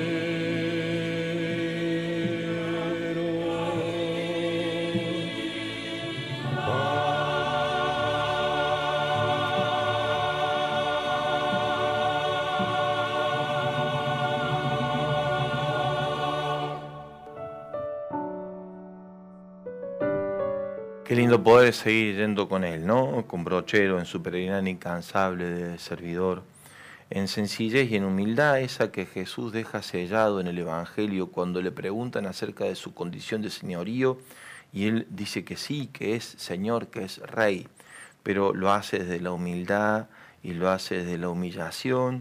Qué lindo poder seguir yendo con él, ¿no? Con Brochero, en su peregrinaje incansable de servidor, en sencillez y en humildad esa que Jesús deja sellado en el Evangelio cuando le preguntan acerca de su condición de señorío y él dice que sí, que es Señor, que es Rey, pero lo hace desde la humildad y lo hace desde la humillación,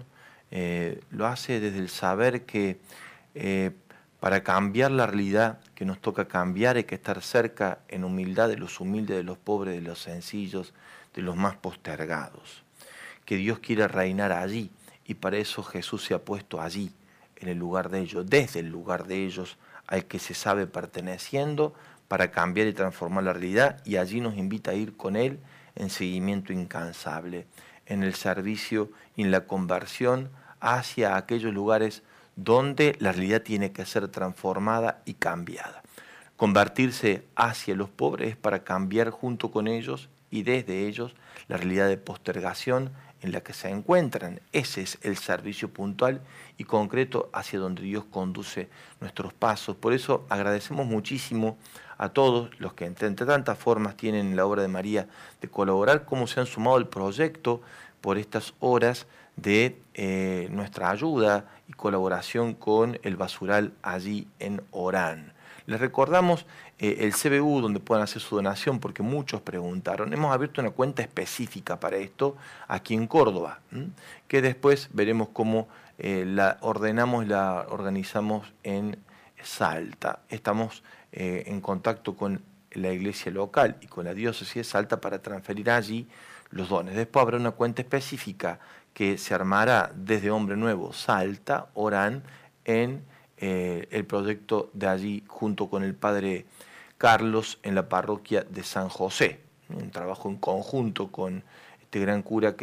lo hace desde el saber que para cambiar la realidad que nos toca cambiar hay que estar cerca en humildad de los humildes, de los pobres, de los sencillos, de los más postergados. Que Dios quiere reinar allí y para eso Jesús se ha puesto allí, en el lugar de ellos, desde el lugar de ellos al que se sabe perteneciendo para cambiar y transformar la realidad y allí nos invita a ir con Él en seguimiento incansable, en el servicio y en la conversión hacia aquellos lugares donde la realidad tiene que ser transformada y cambiada. Convertirse hacia los pobres es para cambiar junto con ellos y desde ellos la realidad de postergación en la que se encuentran. Ese es el servicio puntual y concreto hacia donde Dios conduce nuestros pasos. Por eso agradecemos muchísimo a todos los que entre tantas formas tienen en la obra de María de colaborar, cómo se han sumado al proyecto por estas horas de nuestra ayuda y colaboración con el basural allí en Orán. Les recordamos el CBU donde puedan hacer su donación porque muchos preguntaron. Hemos abierto una cuenta específica para esto aquí en Córdoba, que después veremos cómo la ordenamos y la organizamos en Salta. Estamos en contacto con la iglesia local y con la diócesis de Salta para transferir allí los dones. Después habrá una cuenta específica que se armará desde Hombre Nuevo, Salta, Orán, en el proyecto de allí junto con el padre Carlos en la parroquia de San José. Un trabajo en conjunto con este gran cura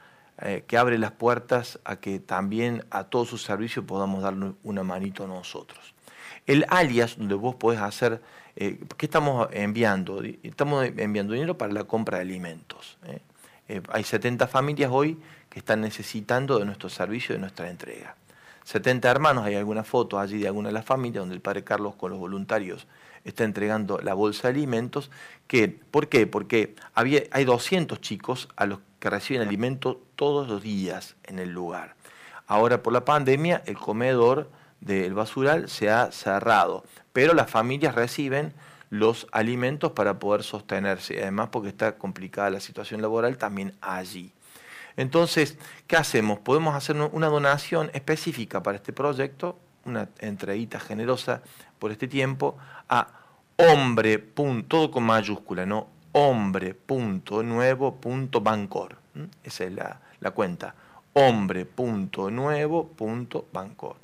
que abre las puertas a que también a todo su servicio podamos darle una manito a nosotros. El alias donde vos podés hacer, ¿qué estamos enviando? Estamos enviando dinero para la compra de alimentos. Hay 70 familias hoy que están necesitando de nuestro servicio, de nuestra entrega. 70 hermanos, hay alguna foto allí de alguna de las familias donde el padre Carlos con los voluntarios está entregando la bolsa de alimentos. ¿Por qué? Porque hay 200 chicos a los que reciben alimento todos los días en el lugar. Ahora por la pandemia el comedor del basural se ha cerrado, pero las familias reciben los alimentos para poder sostenerse, además porque está complicada la situación laboral también allí. Entonces, ¿qué hacemos? Podemos hacer una donación específica para este proyecto, una entreguita generosa por este tiempo, a hombre, todo con mayúscula, ¿no? hombre.nuevo.bancor. Esa es la cuenta. hombre.nuevo.bancor.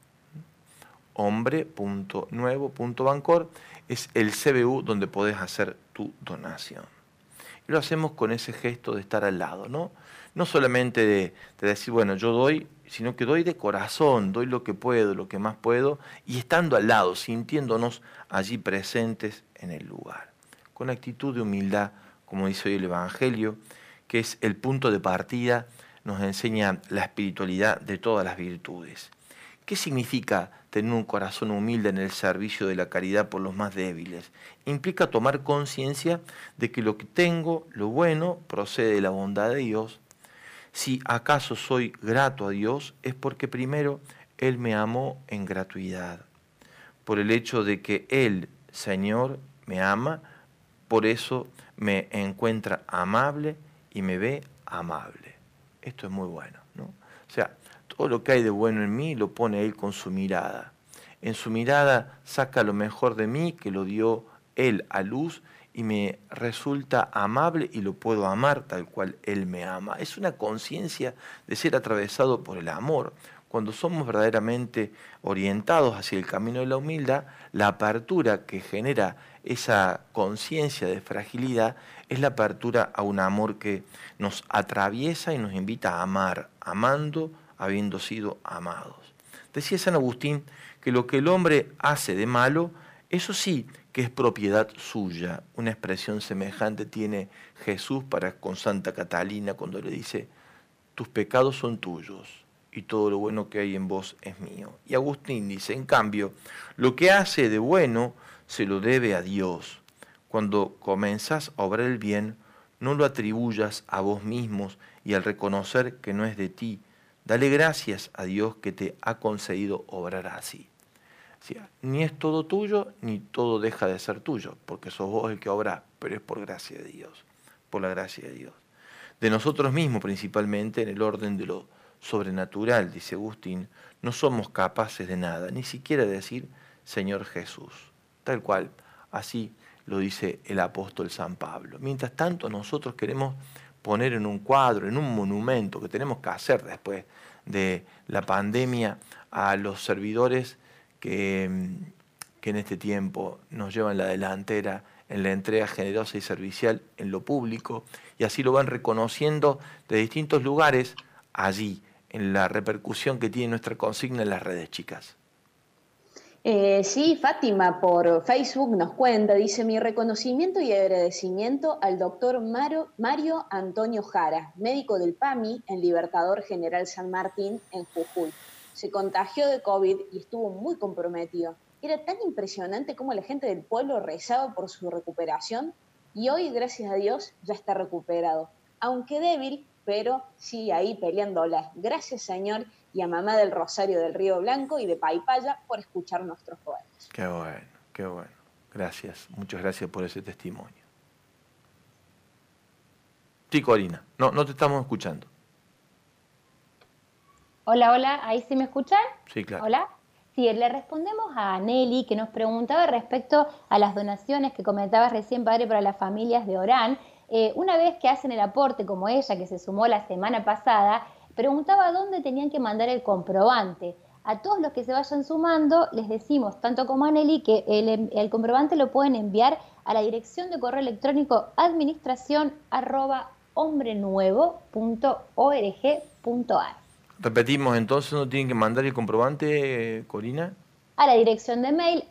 hombre.nuevo.bancor es el CBU donde podés hacer tu donación. Y lo hacemos con ese gesto de estar al lado, ¿no? No solamente de decir, bueno, yo doy, sino que doy de corazón, doy lo que puedo, lo que más puedo, y estando al lado, sintiéndonos allí presentes en el lugar. Con actitud de humildad, como dice hoy el Evangelio, que es el punto de partida, nos enseña la espiritualidad de todas las virtudes. ¿Qué significa tener un corazón humilde en el servicio de la caridad por los más débiles? Implica tomar conciencia de que lo que tengo, lo bueno, procede de la bondad de Dios. Si acaso soy grato a Dios, es porque primero Él me amó en gratuidad. Por el hecho de que Él, Señor, me ama, por eso me encuentra amable y me ve amable. Esto es muy bueno, ¿no? O sea, todo lo que hay de bueno en mí lo pone Él con su mirada. En su mirada saca lo mejor de mí, que lo dio Él a luz, y me resulta amable y lo puedo amar tal cual Él me ama. Es una conciencia de ser atravesado por el amor. Cuando somos verdaderamente orientados hacia el camino de la humildad, la apertura que genera esa conciencia de fragilidad es la apertura a un amor que nos atraviesa y nos invita a amar, amando, habiendo sido amados. Decía San Agustín que lo que el hombre hace de malo, eso sí que es propiedad suya. Una expresión semejante tiene Jesús con Santa Catalina cuando le dice, tus pecados son tuyos y todo lo bueno que hay en vos es mío. Y Agustín dice, en cambio, lo que hace de bueno se lo debe a Dios. Cuando comenzás a obrar el bien, no lo atribuyas a vos mismos y al reconocer que no es de ti, dale gracias a Dios que te ha concedido obrar así. O sea, ni es todo tuyo, ni todo deja de ser tuyo, porque sos vos el que obrás, pero es por gracia de Dios, por la gracia de Dios. De nosotros mismos principalmente, en el orden de lo sobrenatural, dice Agustín, no somos capaces de nada, ni siquiera de decir Señor Jesús, tal cual, así lo dice el apóstol San Pablo. Mientras tanto, nosotros queremos poner en un cuadro, en un monumento, que tenemos que hacer después de la pandemia, a los servidores que en este tiempo nos llevan la delantera en la entrega generosa y servicial en lo público, y así lo van reconociendo de distintos lugares allí, en la repercusión que tiene nuestra consigna en las redes, chicas. Sí, Fátima por Facebook nos cuenta, dice, mi reconocimiento y agradecimiento al doctor Mario Antonio Jara, médico del PAMI en Libertador General San Martín en Jujuy. Se contagió de COVID y estuvo muy comprometido. Era tan impresionante cómo la gente del pueblo rezaba por su recuperación y hoy, gracias a Dios, ya está recuperado. Aunque débil, pero sí ahí peleándola. Gracias, Señor, y a Mamá del Rosario del Río Blanco y de Paipaya por escuchar nuestros poemas. Qué bueno, qué bueno. Gracias, muchas gracias por ese testimonio. Sí, Corina, no te estamos escuchando. Hola, hola, ¿ahí sí me escuchan? Sí, claro. Hola. Sí, le respondemos a Nelly, que nos preguntaba respecto a las donaciones que comentabas recién, padre, para las familias de Orán. Una vez que hacen el aporte, como ella, que se sumó la semana pasada, preguntaba dónde tenían que mandar el comprobante. A todos los que se vayan sumando, les decimos, tanto como a Nelly, que el comprobante lo pueden enviar a la dirección de correo electrónico administracion@hombrenuevo.org.ar. Repetimos, entonces, ¿no tienen que mandar el comprobante, Corina? A la dirección de mail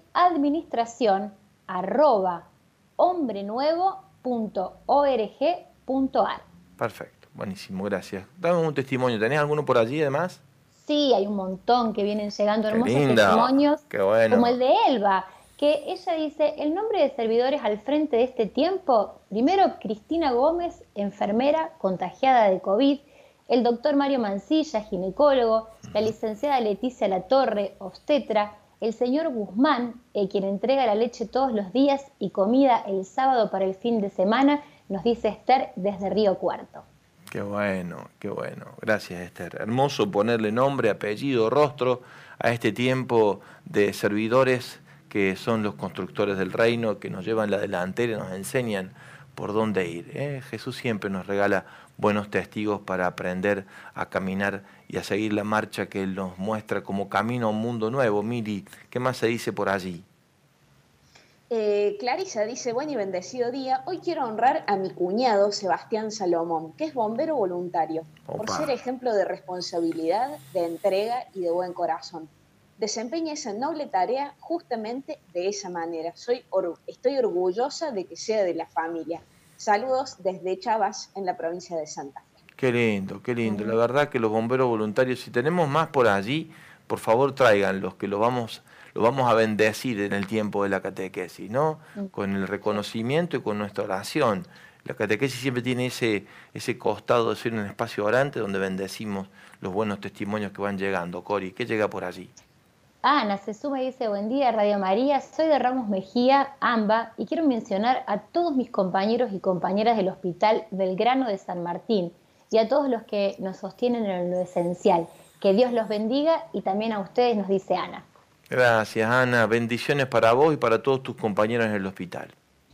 administracion@hombrenuevo.org.ar. Perfecto, buenísimo, gracias. Dame un testimonio, ¿tenés alguno por allí además? Sí, hay un montón que vienen llegando, hermosos linda. Testimonios, Qué bueno. Como el de Elba, que ella dice, el nombre de servidores al frente de este tiempo, primero Cristina Gómez, enfermera contagiada de COVID, el doctor Mario Mancilla, ginecólogo, la licenciada Leticia Latorre, obstetra, el señor Guzmán, quien entrega la leche todos los días y comida el sábado para el fin de semana, nos dice Esther desde Río Cuarto. Qué bueno, qué bueno. Gracias, Esther. Hermoso ponerle nombre, apellido, rostro a este tiempo de servidores que son los constructores del reino, que nos llevan la delantera y nos enseñan por dónde ir. Jesús siempre nos regala buenos testigos para aprender a caminar y a seguir la marcha que Él nos muestra como camino a un mundo nuevo. Miri, ¿qué más se dice por allí? Clarisa dice, buen y bendecido día, hoy quiero honrar a mi cuñado Sebastián Salomón, que es bombero voluntario, por ser ejemplo de responsabilidad, de entrega y de buen corazón. Desempeña esa noble tarea justamente de esa manera. Estoy orgullosa de que sea de la familia. Saludos desde Chavas, en la provincia de Santa Fe. Qué lindo, qué lindo. La verdad que los bomberos voluntarios, si tenemos más por allí, por favor tráiganlos, que lo vamos a bendecir en el tiempo de la catequesis, ¿no? Con el reconocimiento y con nuestra oración. La catequesis siempre tiene ese costado de ser un espacio orante donde bendecimos los buenos testimonios que van llegando. Cori, ¿qué llega por allí? Ana se suma y dice, buen día Radio María, soy de Ramos Mejía, AMBA, y quiero mencionar a todos mis compañeros y compañeras del Hospital Belgrano de San Martín y a todos los que nos sostienen en lo esencial. Que Dios los bendiga y también a ustedes, nos dice Ana. Gracias, Ana. Bendiciones para vos y para todos tus compañeros en el hospital.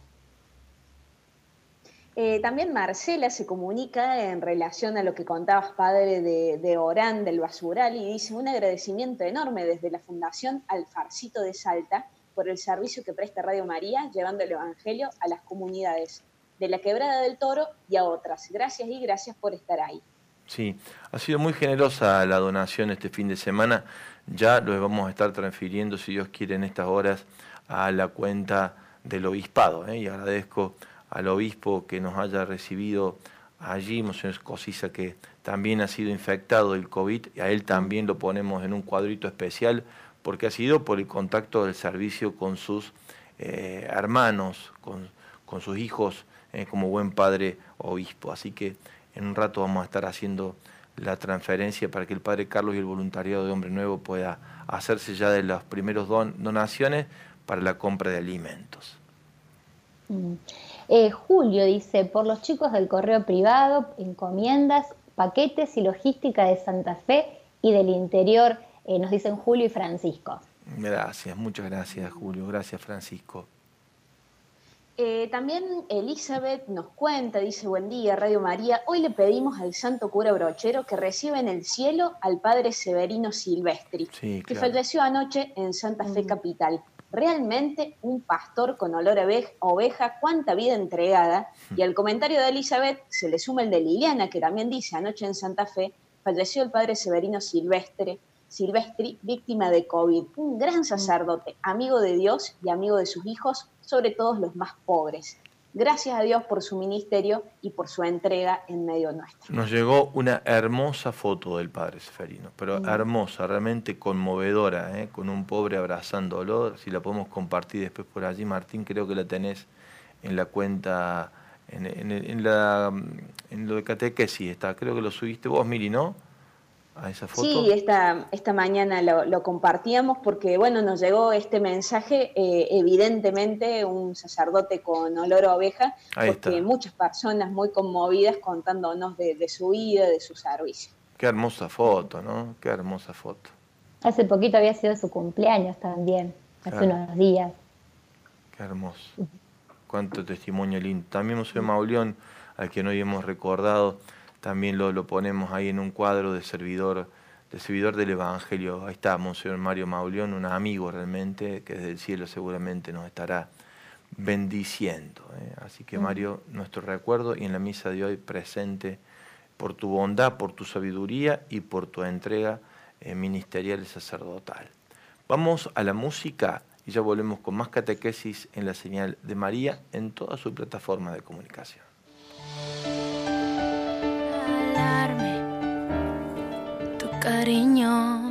También Marcela se comunica en relación a lo que contabas, padre, de Orán, del basural, y dice un agradecimiento enorme desde la Fundación Alfarcito de Salta por el servicio que presta Radio María, llevando el Evangelio a las comunidades de la Quebrada del Toro y a otras. Gracias y gracias por estar ahí. Sí, ha sido muy generosa la donación este fin de semana. Ya lo vamos a estar transfiriendo, si Dios quiere, en estas horas a la cuenta del obispado. Y agradezco al obispo que nos haya recibido allí, Monseñor Cosiza, que también ha sido infectado del COVID, y a él también lo ponemos en un cuadrito especial, porque ha sido por el contacto del servicio con sus hermanos, con sus hijos, como buen padre obispo. Así que en un rato vamos a estar haciendo la transferencia para que el padre Carlos y el voluntariado de Hombre Nuevo pueda hacerse ya de las primeras donaciones para la compra de alimentos. Julio dice, por los chicos del correo privado, encomiendas, paquetes y logística de Santa Fe y del interior, nos dicen Julio y Francisco. Gracias, muchas gracias Julio, gracias Francisco. También Elizabeth nos cuenta, dice, buen día Radio María, hoy le pedimos al santo cura Brochero que reciba en el cielo al padre Severino Silvestri, que falleció anoche en Santa Fe Capital. Realmente un pastor con olor a oveja, cuánta vida entregada. Y al comentario de Elizabeth se le suma el de Liliana, que también dice, anoche en Santa Fe falleció el padre Severino Silvestri, víctima de COVID, un gran sacerdote, amigo de Dios y amigo de sus hijos, sobre todo los más pobres. Gracias a Dios por su ministerio y por su entrega en medio nuestro. Nos llegó una hermosa foto del padre Severino, pero hermosa, realmente conmovedora, con un pobre abrazándolo. Si la podemos compartir después por allí, Martín, creo que la tenés en la cuenta, en lo de catequesis está. Creo que lo subiste vos, Miri, ¿no? A esa foto. Sí, esta mañana lo compartíamos porque, bueno, nos llegó este mensaje, evidentemente un sacerdote con olor a oveja, porque muchas personas muy conmovidas contándonos de su vida, de su servicio. Qué hermosa foto, ¿no? Qué hermosa foto. Hace poquito había sido su cumpleaños también, hace unos días. Qué hermoso. Cuánto testimonio lindo. También Monseñor Mauleón, al que hoy hemos recordado, también lo ponemos ahí en un cuadro de servidor del Evangelio. Ahí está Monseñor Mario Mauleón, un amigo realmente, que desde el cielo seguramente nos estará bendiciendo. Así que Mario, nuestro recuerdo y en la misa de hoy presente por tu bondad, por tu sabiduría y por tu entrega ministerial y sacerdotal. Vamos a la música y ya volvemos con más catequesis en la señal de María en toda su plataforma de comunicación. Tu cariño.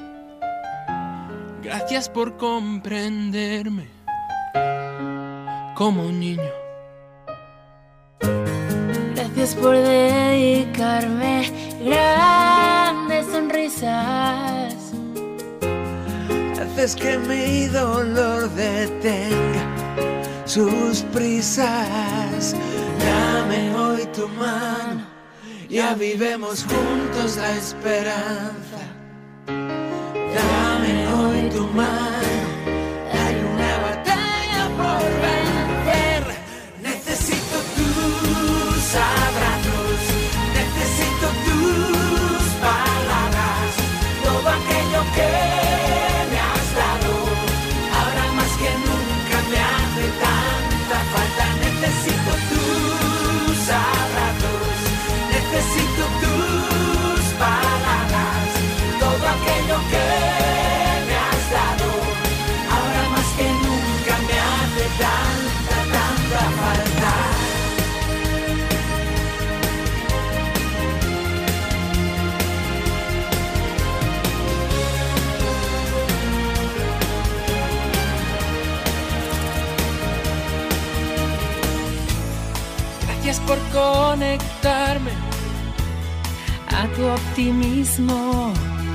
Gracias por comprenderme como un niño. Gracias por dedicarme grandes sonrisas. Haces que mi dolor detenga sus prisas. Dame hoy tu mano, ya vivemos juntos la esperanza. Dame hoy tu mano, hay una batalla por vencer. Necesito tu tanta falta. Gracias por conectarme a tu optimismo.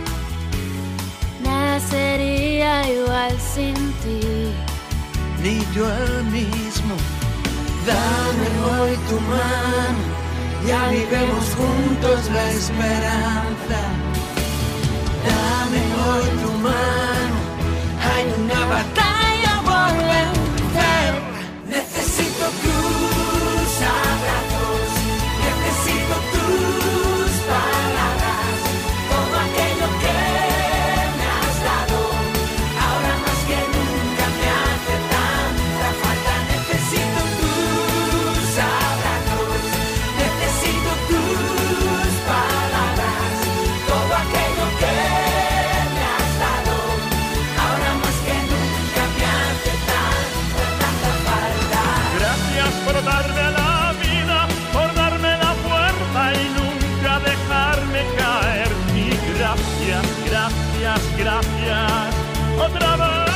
Nada sería igual sin ti. Ni yo el mismo. Dame hoy tu mano, ya vivemos juntos la esperanza. Dame hoy tu mano, hay una batalla por vencer. Necesito tus abrazos, necesito tus palabras, todo aquello que me has dado, ahora más que nunca me hace tanta falta. Necesito tus abrazos, necesito tus palabras, todo aquello que me has dado, ahora más que nunca me hace tanta falta. Gracias por darme la vida, por darme la fuerza y nunca dejarme caer. Y gracias, gracias, gracias, otra vez.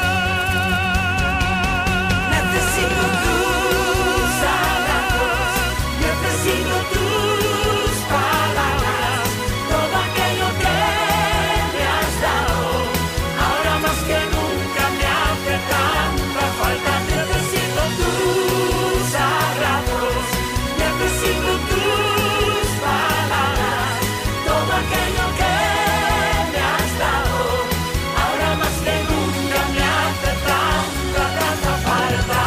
Necesito tus abrazos, necesito tus palabras, todo aquello que me has dado, ahora más que nunca me hace tanta falta. Necesito tus abrazos, necesito tus palabras, todo aquello que me has dado, ahora más que nunca me hace tanta falta.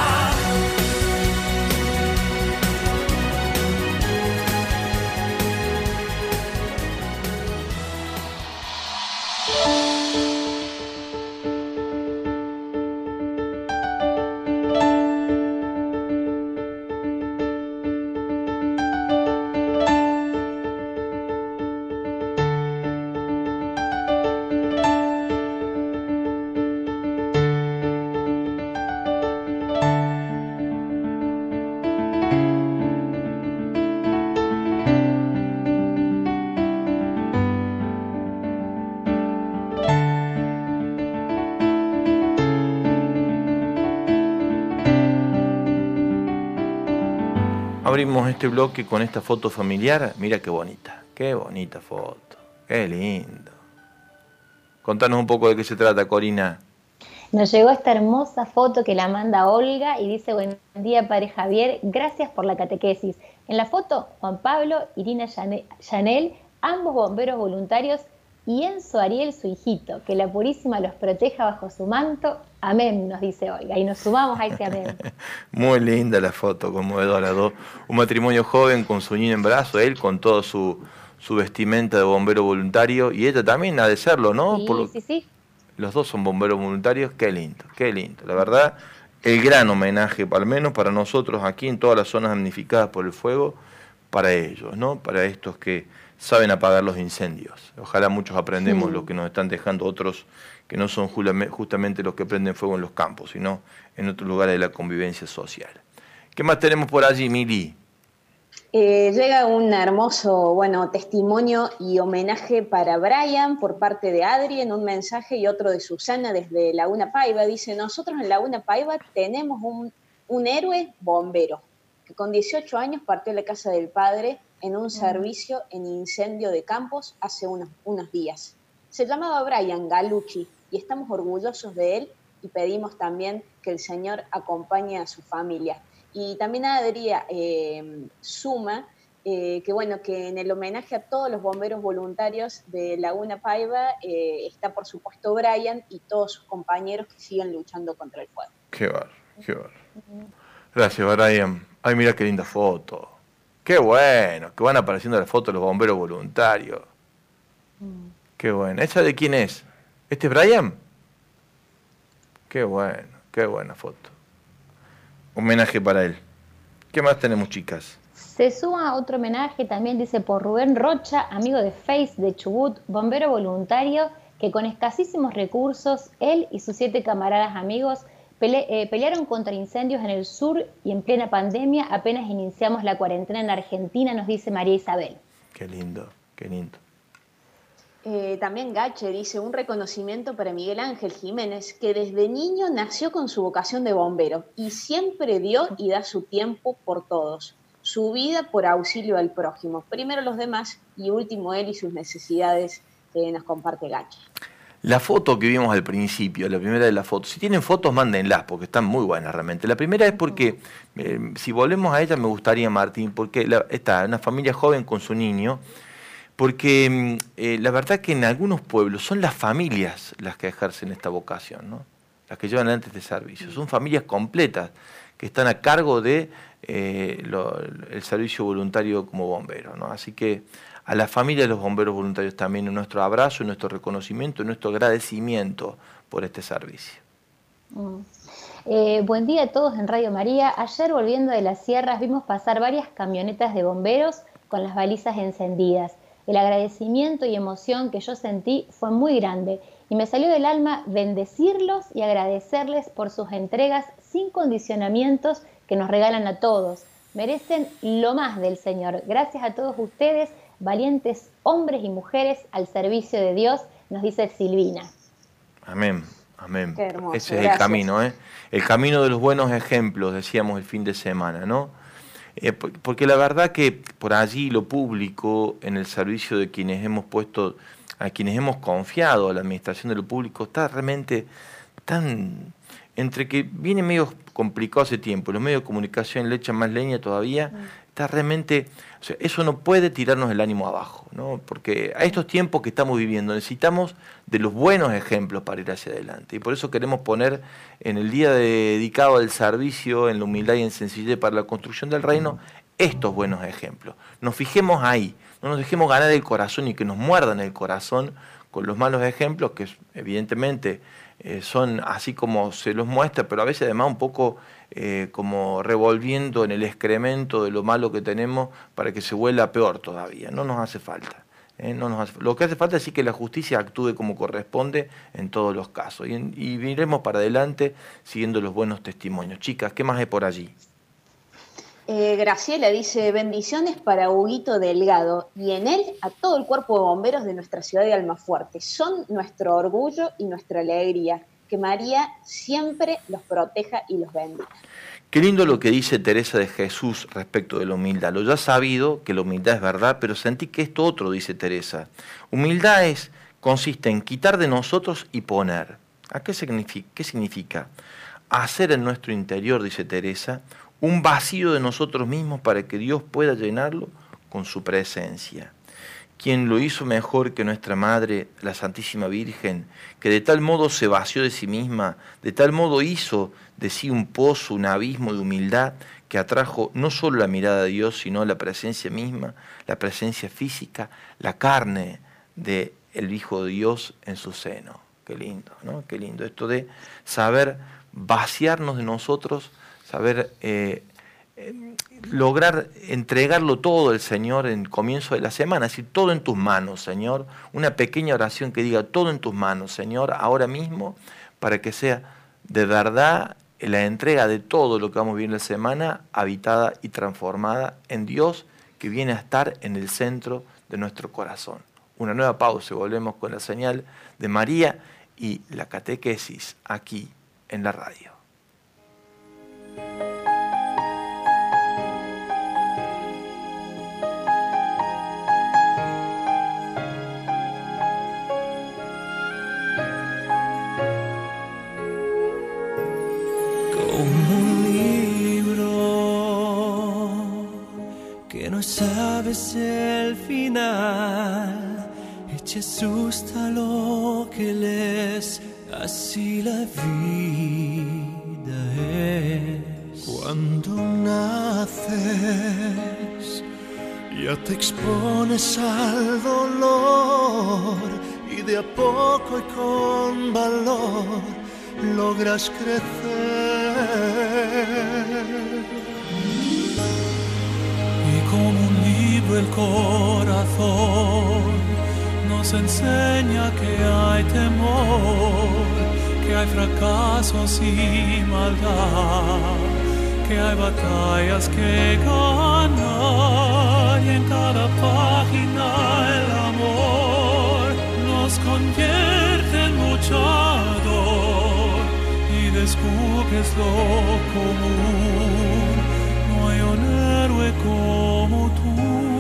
Abrimos este bloque con esta foto familiar. Mira qué bonita foto, qué lindo. Contanos un poco de qué se trata, Corina. Nos llegó esta hermosa foto que la manda Olga y dice: buen día, padre Javier, gracias por la catequesis. En la foto, Juan Pablo, Irina Yanel, ambos bomberos voluntarios, y Enzo Ariel, su hijito, que la Purísima los proteja bajo su manto. Amén, nos dice Olga, y nos sumamos a ese amén. Muy linda la foto, conmovedora. Un matrimonio joven con su niño en brazo, él con todo su vestimenta de bombero voluntario, y ella también ha de serlo, ¿no? Sí. Los dos son bomberos voluntarios, qué lindo. La verdad, el gran homenaje, al menos para nosotros aquí en todas las zonas damnificadas por el fuego, para ellos, ¿no? Para estos que saben apagar los incendios. Ojalá muchos aprendemos lo que nos están dejando otros que no son justamente los que prenden fuego en los campos, sino en otros lugares de la convivencia social. ¿Qué más tenemos por allí, Mili? Llega un hermoso, testimonio y homenaje para Brian por parte de Adri en un mensaje, y otro de Susana desde Laguna Paiva. Dice: nosotros en Laguna Paiva tenemos un héroe bombero que con 18 años partió a la casa del padre en un servicio en incendio de campos hace unos días. Se llamaba Brian Galucci y estamos orgullosos de él, y pedimos también que el Señor acompañe a su familia. Y también Adri suma que en el homenaje a todos los bomberos voluntarios de Laguna Paiva está por supuesto Brian y todos sus compañeros que siguen luchando contra el fuego. Qué bárbaro. Gracias, Brian. Ay, mira qué linda foto. Qué bueno, que van apareciendo las fotos de los bomberos voluntarios. Qué bueno. ¿Esa de quién es? ¿Este es Brian? Qué buena foto. Homenaje para él. ¿Qué más tenemos, chicas? Se suma otro homenaje también, dice, por Rubén Rocha, amigo de Face de Chubut, bombero voluntario, que con escasísimos recursos, él y sus 7 camaradas amigos Pelearon contra incendios en el sur y en plena pandemia apenas iniciamos la cuarentena en Argentina, nos dice María Isabel. Qué lindo, qué lindo. También Gache dice, un reconocimiento para Miguel Ángel Jiménez, que desde niño nació con su vocación de bombero y siempre dio y da su tiempo por todos, su vida por auxilio al prójimo, primero los demás y último él y sus necesidades, nos comparte Gache. La foto que vimos al principio, la primera de las fotos, si tienen fotos mándenlas porque están muy buenas realmente. La primera es porque, si volvemos a ella me gustaría, Martín, porque está una familia joven con su niño, porque la verdad que en algunos pueblos son las familias las que ejercen esta vocación, ¿no? Las que llevan adelante este servicio. Son familias completas que están a cargo de el servicio voluntario como bombero, ¿no? Así que a la familia de los bomberos voluntarios también nuestro abrazo, nuestro reconocimiento, nuestro agradecimiento por este servicio. Buen día a todos en Radio María. Ayer volviendo de las sierras vimos pasar varias camionetas de bomberos con las balizas encendidas. El agradecimiento y emoción que yo sentí fue muy grande y me salió del alma bendecirlos y agradecerles por sus entregas sin condicionamientos que nos regalan a todos. Merecen lo más del Señor. Gracias a todos ustedes, valientes hombres y mujeres al servicio de Dios, nos dice Silvina. Amén, amén. Qué hermoso, ese es gracias. el camino, ¿eh? El camino de los buenos ejemplos, decíamos el fin de semana, ¿no? Porque la verdad que por allí lo público, en el servicio de quienes hemos puesto, a quienes hemos confiado a la administración de lo público, está realmente tan... Entre que viene medio complicado hace tiempo, los medios de comunicación le echan más leña todavía, está realmente... O sea, eso no puede tirarnos el ánimo abajo, ¿no? Porque a estos tiempos que estamos viviendo necesitamos de los buenos ejemplos para ir hacia adelante. Y por eso queremos poner en el día dedicado al servicio, en la humildad y en sencillez para la construcción del reino, estos buenos ejemplos. Nos fijemos ahí, no nos dejemos ganar el corazón y que nos muerdan el corazón con los malos ejemplos que evidentemente son así como se los muestra, pero a veces además un poco como revolviendo en el excremento de lo malo que tenemos para que se vuelva peor todavía. No nos hace falta. Lo que hace falta es sí que la justicia actúe como corresponde en todos los casos. Y iremos para adelante siguiendo los buenos testimonios. Chicas, ¿qué más hay por allí? Graciela dice, bendiciones para Huguito Delgado y en él a todo el cuerpo de bomberos de nuestra ciudad de Almafuerte. Son nuestro orgullo y nuestra alegría. Que María siempre los proteja y los bendiga. Qué lindo lo que dice Teresa de Jesús respecto de la humildad. Lo ya sabido, que la humildad es verdad, pero sentí que esto otro, dice Teresa. Humildad consiste en quitar de nosotros y poner. ¿A qué significa? Hacer en nuestro interior, dice Teresa, un vacío de nosotros mismos para que Dios pueda llenarlo con su presencia. Quien lo hizo mejor que nuestra Madre, la Santísima Virgen, que de tal modo se vació de sí misma, de tal modo hizo de sí un pozo, un abismo de humildad, que atrajo no solo la mirada de Dios, sino la presencia misma, la presencia física, la carne del Hijo de Dios en su seno. Qué lindo, ¿no? Qué lindo esto de saber vaciarnos de nosotros, saber lograr entregarlo todo al Señor en el comienzo de la semana, es decir, todo en tus manos, Señor, una pequeña oración que diga todo en tus manos, Señor, ahora mismo, para que sea de verdad la entrega de todo lo que vamos a vivir en la semana, habitada y transformada en Dios, que viene a estar en el centro de nuestro corazón. Una nueva pausa y volvemos con la señal de María y la catequesis aquí en la radio. No sabes el final y te asusta lo que lees, así la vida es. Cuando naces ya te expones al dolor y de a poco y con valor logras crecer. Como un libro el corazón nos enseña que hay temor, que hay fracasos y maldad, que hay batallas que ganar y en cada página el amor nos convierte en luchador y descubres lo común. No hay un héroe como tú.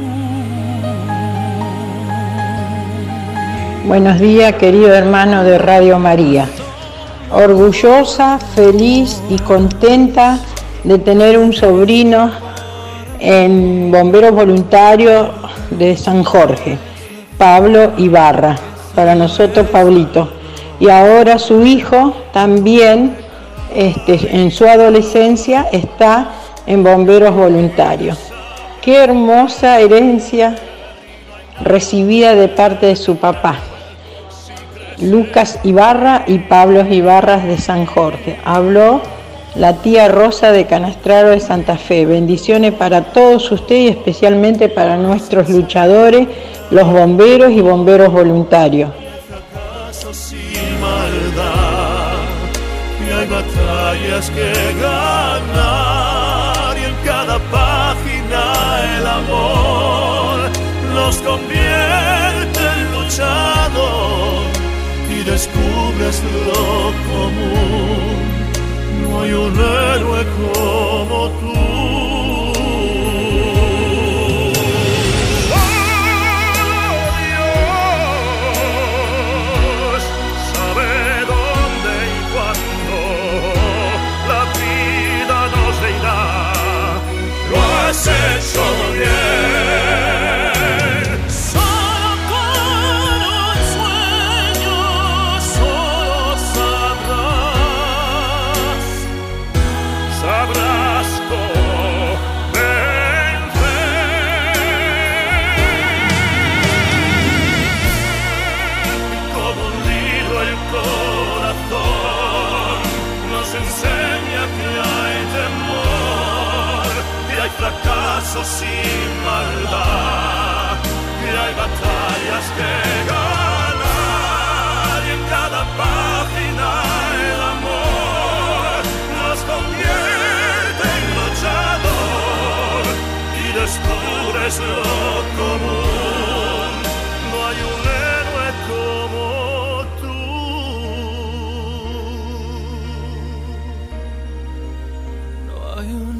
Buenos días, querido hermano de Radio María. Orgullosa, feliz y contenta de tener un sobrino en Bomberos Voluntarios de San Jorge, Pablo Ibarra, para nosotros Pablito. Y ahora su hijo también, en su adolescencia, está en Bomberos Voluntarios. Qué hermosa herencia recibida de parte de su papá, Lucas Ibarra y Pablo Ibarra de San Jorge. Habló la tía Rosa de Canastraro de Santa Fe. Bendiciones para todos ustedes y especialmente para nuestros luchadores, los bomberos y bomberos voluntarios. Y hay batallas que ganar y en cada página el amor nos convierte en luchador y descubres lo común. No hay un héroe como tú. Has hecho bien. Solo con un sueño, solo sabrás cómo vencer. Y como un libro el corazón nos enseña que hay temor, que hay fracasos sin maldad, que hay batallas que ganar y en cada página el amor nos convierte en luchador y descubres lo común. No hay un héroe como tú. No hay un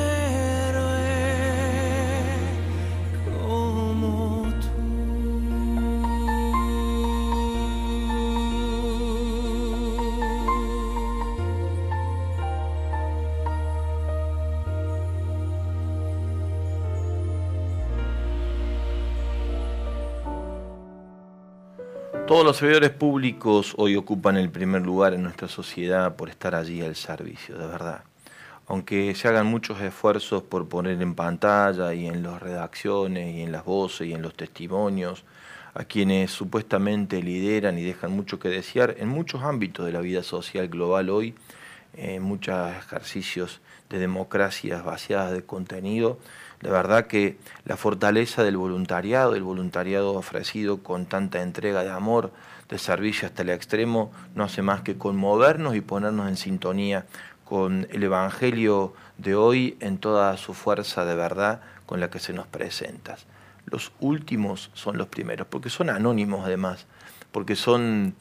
Todos los servidores públicos hoy ocupan el primer lugar en nuestra sociedad por estar allí al servicio, de verdad. Aunque se hagan muchos esfuerzos por poner en pantalla y en las redacciones y en las voces y en los testimonios a quienes supuestamente lideran y dejan mucho que desear en muchos ámbitos de la vida social global hoy, en muchos ejercicios de democracias vaciadas de contenido, la verdad que la fortaleza del voluntariado ofrecido con tanta entrega de amor, de servicio hasta el extremo, no hace más que conmovernos y ponernos en sintonía con el Evangelio de hoy en toda su fuerza de verdad con la que se nos presenta. Los últimos son los primeros, porque son anónimos además, porque son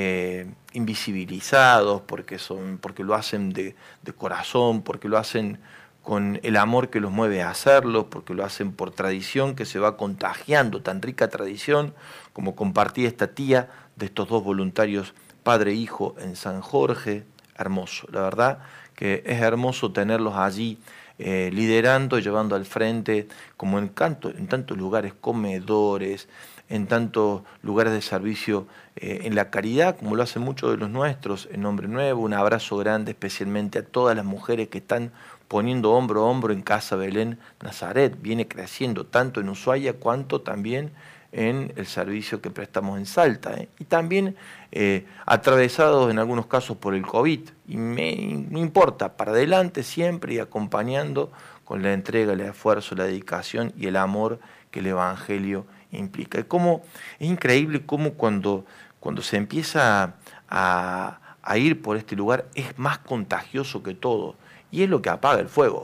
invisibilizados, porque lo hacen de corazón, porque lo hacen con el amor que los mueve a hacerlo, porque lo hacen por tradición que se va contagiando, tan rica tradición como compartía esta tía de estos dos voluntarios, padre e hijo, en San Jorge. Hermoso, la verdad que es hermoso tenerlos allí liderando, llevando al frente, como en tantos lugares, comedores, en tantos lugares de servicio, en la caridad, como lo hacen muchos de los nuestros, en Nombre Nuevo. Un abrazo grande especialmente a todas las mujeres que están poniendo hombro a hombro en Casa Belén Nazaret. Viene creciendo tanto en Ushuaia cuanto también en el servicio que prestamos en Salta, y también atravesados en algunos casos por el COVID, y no importa, para adelante siempre y acompañando con la entrega, el esfuerzo, la dedicación y el amor que el Evangelio implica. Es increíble cómo cuando se empieza a a ir por este lugar es más contagioso que todo, y es lo que apaga el fuego.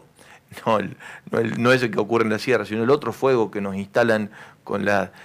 No es el que ocurre en la sierra, sino el otro fuego que nos instalan con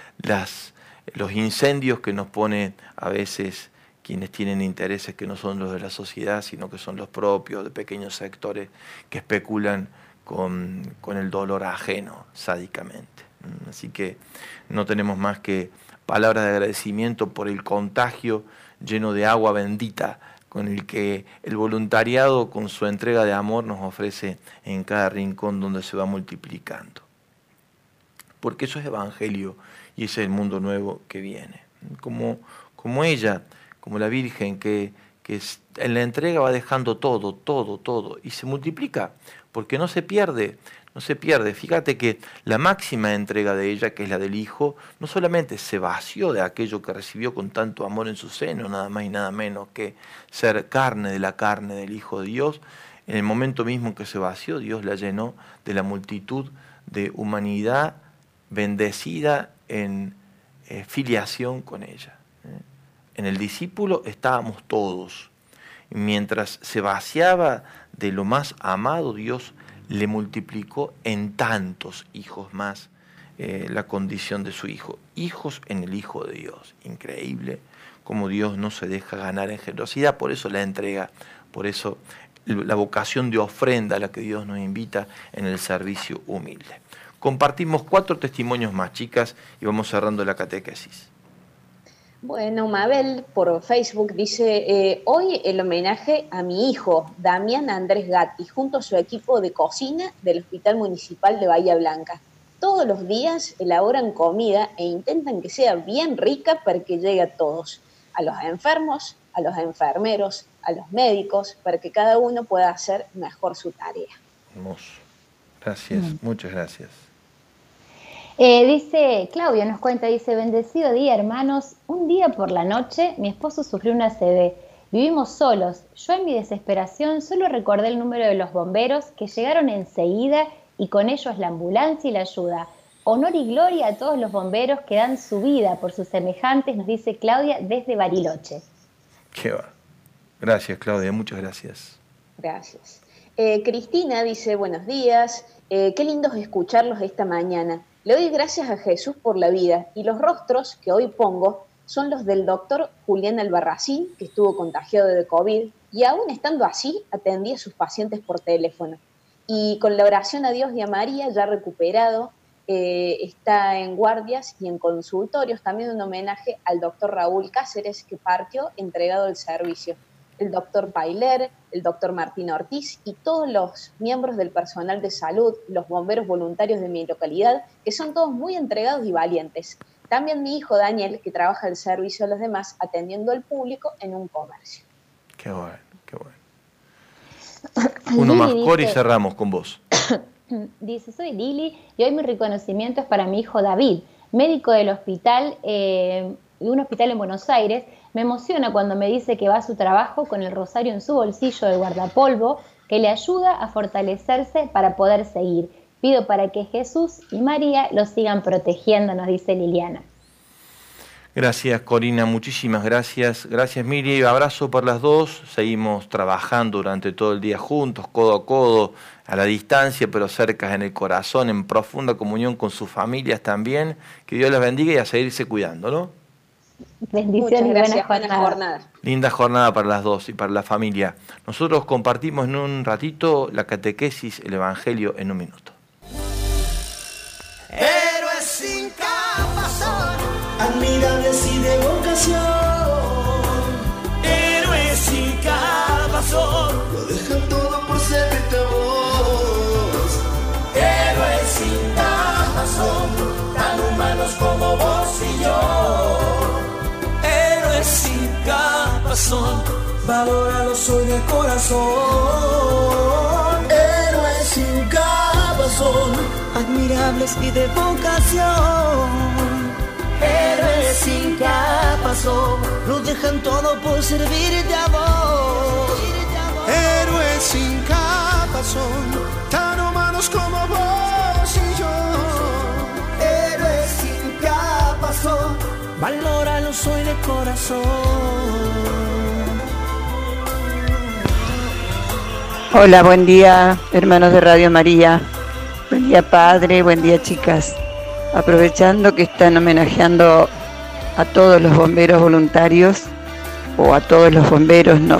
los incendios que nos pone a veces quienes tienen intereses que no son los de la sociedad, sino que son los propios de pequeños sectores que especulan con el dolor ajeno sádicamente. Así que no tenemos más que palabras de agradecimiento por el contagio lleno de agua bendita con el que el voluntariado con su entrega de amor nos ofrece en cada rincón donde se va multiplicando. Porque eso es evangelio y ese es el mundo nuevo que viene. Como ella, como la Virgen que en la entrega va dejando todo y se multiplica porque no se pierde. Fíjate que la máxima entrega de ella, que es la del Hijo, no solamente se vació de aquello que recibió con tanto amor en su seno, nada más y nada menos que ser carne de la carne del Hijo de Dios. En el momento mismo en que se vació, Dios la llenó de la multitud de humanidad bendecida en filiación con ella. En el discípulo estábamos todos. Y mientras se vaciaba de lo más amado, Dios le multiplicó en tantos hijos más la condición de su Hijo. Hijos en el Hijo de Dios. Increíble cómo Dios no se deja ganar en generosidad. Por eso la entrega, por eso la vocación de ofrenda a la que Dios nos invita en el servicio humilde. Compartimos 4 testimonios más, chicas, y vamos cerrando la catequesis. Bueno, Mabel por Facebook dice, hoy el homenaje a mi hijo, Damián Andrés Gatti, junto a su equipo de cocina del Hospital Municipal de Bahía Blanca. Todos los días elaboran comida e intentan que sea bien rica para que llegue a todos, a los enfermos, a los enfermeros, a los médicos, para que cada uno pueda hacer mejor su tarea. Hermoso. Gracias, muchas gracias. Dice, Claudia nos cuenta, dice, bendecido día, hermanos. Un día por la noche mi esposo sufrió una ACV. Vivimos solos. Yo en mi desesperación solo recordé el número de los bomberos que llegaron enseguida y con ellos la ambulancia y la ayuda. Honor y gloria a todos los bomberos que dan su vida por sus semejantes, nos dice Claudia desde Bariloche. Qué va. Gracias, Claudia, muchas gracias. Gracias. Cristina dice, buenos días, qué lindo es escucharlos esta mañana. Le doy gracias a Jesús por la vida y los rostros que hoy pongo son los del doctor Julián Albarracín, que estuvo contagiado de COVID y aún estando así atendía a sus pacientes por teléfono. Y con la oración a Dios y a María, ya recuperado, está en guardias y en consultorios. También un homenaje al doctor Raúl Cáceres, que partió entregado al servicio. El doctor Pailer, el doctor Martín Ortiz y todos los miembros del personal de salud, los bomberos voluntarios de mi localidad, que son todos muy entregados y valientes. También mi hijo Daniel, que trabaja al servicio a los demás, atendiendo al público en un comercio. Qué bueno, qué bueno. Uno más, Cori, y cerramos con vos. Dice, soy Lili y hoy mi reconocimiento es para mi hijo David, médico del hospital, de un hospital en Buenos Aires. Me emociona cuando me dice que va a su trabajo con el rosario en su bolsillo de guardapolvo, que le ayuda a fortalecerse para poder seguir. Pido para que Jesús y María lo sigan protegiendo, nos dice Liliana. Gracias, Corina, muchísimas gracias. Gracias, Miri, abrazo para las dos. Seguimos trabajando durante todo el día juntos, codo a codo, a la distancia, pero cerca en el corazón, en profunda comunión con sus familias también. Que Dios las bendiga y a seguirse cuidando, ¿no? Bendiciones y buena jornada. Linda jornada para las dos y para la familia. Nosotros compartimos en un ratito la catequesis, el Evangelio en un minuto. Héroes sin capazón, admirables y de vocación. Héroes sin capazón, lo dejan todo por servirte a vos. Héroes sin capazón, tan humanos como vos y yo. Héroes sin capazón, valóralos hoy de corazón. Héroes sin capazón, admirables y de vocación. Héroes sin capazón, lo dejan todo por servirte a vos. Héroes sin capazón, tan humanos como vos y yo. Héroes sin capazón, valóralos hoy de corazón. Hola, buen día, hermanos de Radio María. Buen día, padre, buen día, chicas. Aprovechando que están homenajeando a todos los bomberos voluntarios, o a todos los bomberos, no.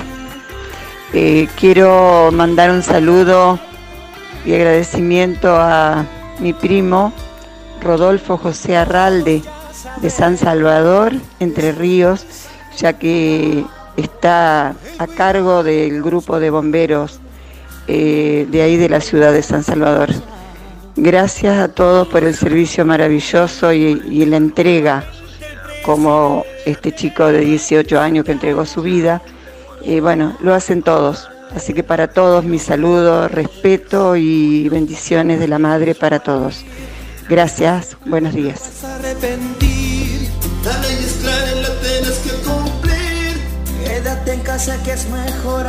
Quiero mandar un saludo y agradecimiento a mi primo Rodolfo José Arralde, de San Salvador, Entre Ríos, ya que está a cargo del grupo de bomberos de ahí de la ciudad de San Salvador. Gracias a todos por el servicio maravilloso y la entrega, como este chico de 18 años que entregó su vida. Bueno, lo hacen todos, así que para todos mi saludo, respeto y bendiciones de la Madre para todos. Gracias, buenos días. La ley es clara y la tienes que cumplir. Quédate en casa que es mejor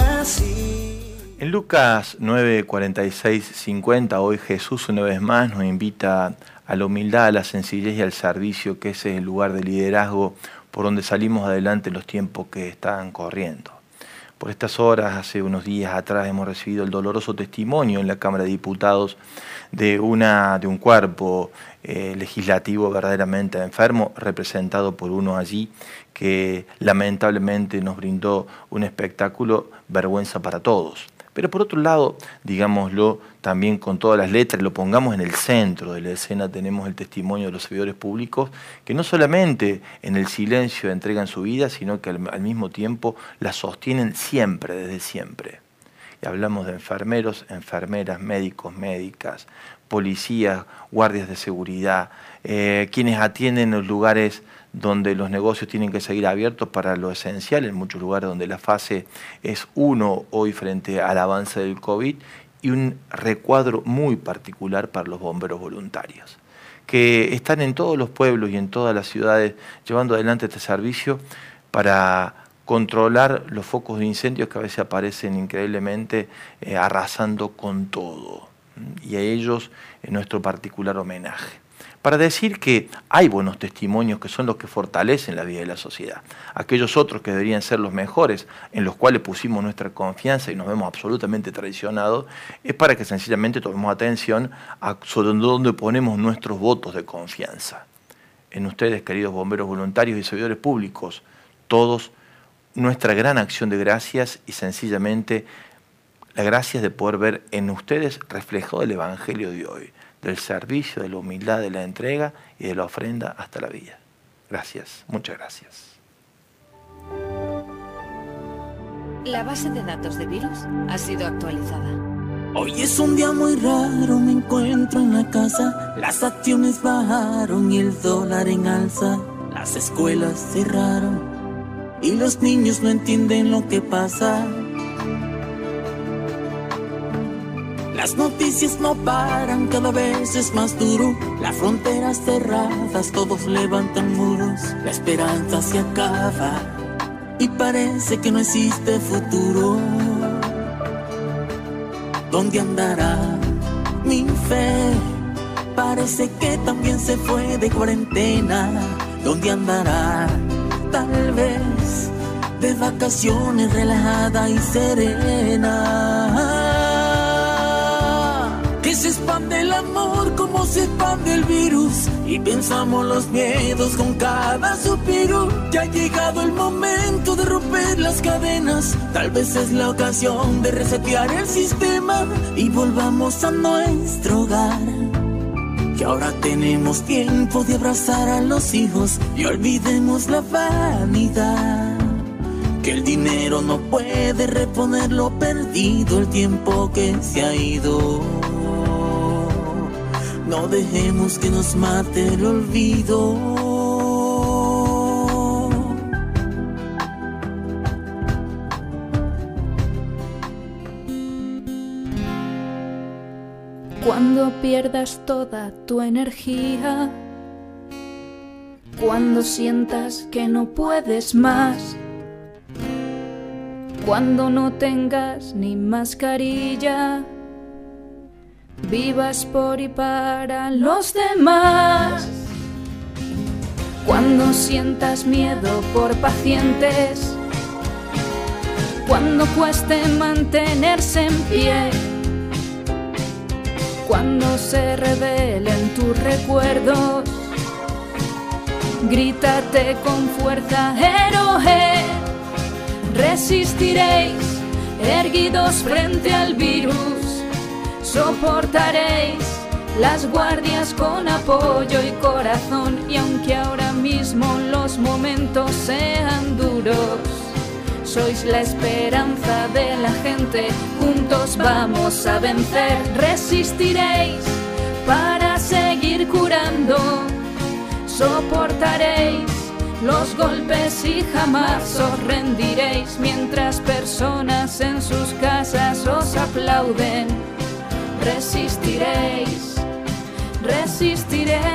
así. En Lucas 9, 46, 50, hoy Jesús una vez más nos invita a la humildad, a la sencillez y al servicio, que ese es el lugar de liderazgo por donde salimos adelante en los tiempos que están corriendo. Por estas horas, hace unos días atrás, hemos recibido el doloroso testimonio en la Cámara de Diputados de un cuerpo legislativo verdaderamente enfermo, representado por uno allí que lamentablemente nos brindó un espectáculo vergüenza para todos. Pero por otro lado, digámoslo también con todas las letras, lo pongamos en el centro de la escena, tenemos el testimonio de los servidores públicos que no solamente en el silencio entregan su vida, sino que al mismo tiempo la sostienen siempre, desde siempre. Y hablamos de enfermeros, enfermeras, médicos, médicas, policías, guardias de seguridad, quienes atienden los lugares donde los negocios tienen que seguir abiertos para lo esencial, en muchos lugares donde la fase es 1 hoy frente al avance del COVID, y un recuadro muy particular para los bomberos voluntarios, que están en todos los pueblos y en todas las ciudades llevando adelante este servicio para controlar los focos de incendios que a veces aparecen increíblemente arrasando con todo. Y a ellos nuestro particular homenaje. Para decir que hay buenos testimonios que son los que fortalecen la vida de la sociedad. Aquellos otros que deberían ser los mejores, en los cuales pusimos nuestra confianza y nos vemos absolutamente traicionados, es para que sencillamente tomemos atención a sobre dónde ponemos nuestros votos de confianza. En ustedes, queridos bomberos voluntarios y servidores públicos, todos, nuestra gran acción de gracias y sencillamente la gracia de poder ver en ustedes reflejado el Evangelio de hoy, del servicio, de la humildad, de la entrega y de la ofrenda hasta la vida. Gracias, muchas gracias. La base de datos de virus ha sido actualizada. Hoy es un día muy raro, me encuentro en la casa. Las acciones bajaron y el dólar en alza. Las escuelas cerraron y los niños no entienden lo que pasa. Las noticias no paran, cada vez es más duro. Las fronteras cerradas, todos levantan muros. La esperanza se acaba y parece que no existe futuro. ¿Dónde andará mi fe? Parece que también se fue de cuarentena. ¿Dónde andará? Tal vez de vacaciones, relajada y serena. Que se expande el amor como se expande el virus, y pensamos los miedos con cada suspiro. Ya ha llegado el momento de romper las cadenas. Tal vez es la ocasión de resetear el sistema y volvamos a nuestro hogar. Que ahora tenemos tiempo de abrazar a los hijos y olvidemos la vanidad. Que el dinero no puede reponer lo perdido, el tiempo que se ha ido. No dejemos que nos mate el olvido. Cuando pierdas toda tu energía, cuando sientas que no puedes más, cuando no tengas ni mascarilla, vivas por y para los demás. Cuando sientas miedo por pacientes, cuando cueste mantenerse en pie, cuando se revelen tus recuerdos, grítate con fuerza, héroe. Resistiréis, erguidos frente al virus, soportaréis las guardias con apoyo y corazón. Y aunque ahora mismo los momentos sean duros, sois la esperanza de la gente, juntos vamos a vencer. Resistiréis para seguir curando, soportaréis los golpes y jamás os rendiréis, mientras personas en sus casas os aplauden. Resistiréis, resistiréis.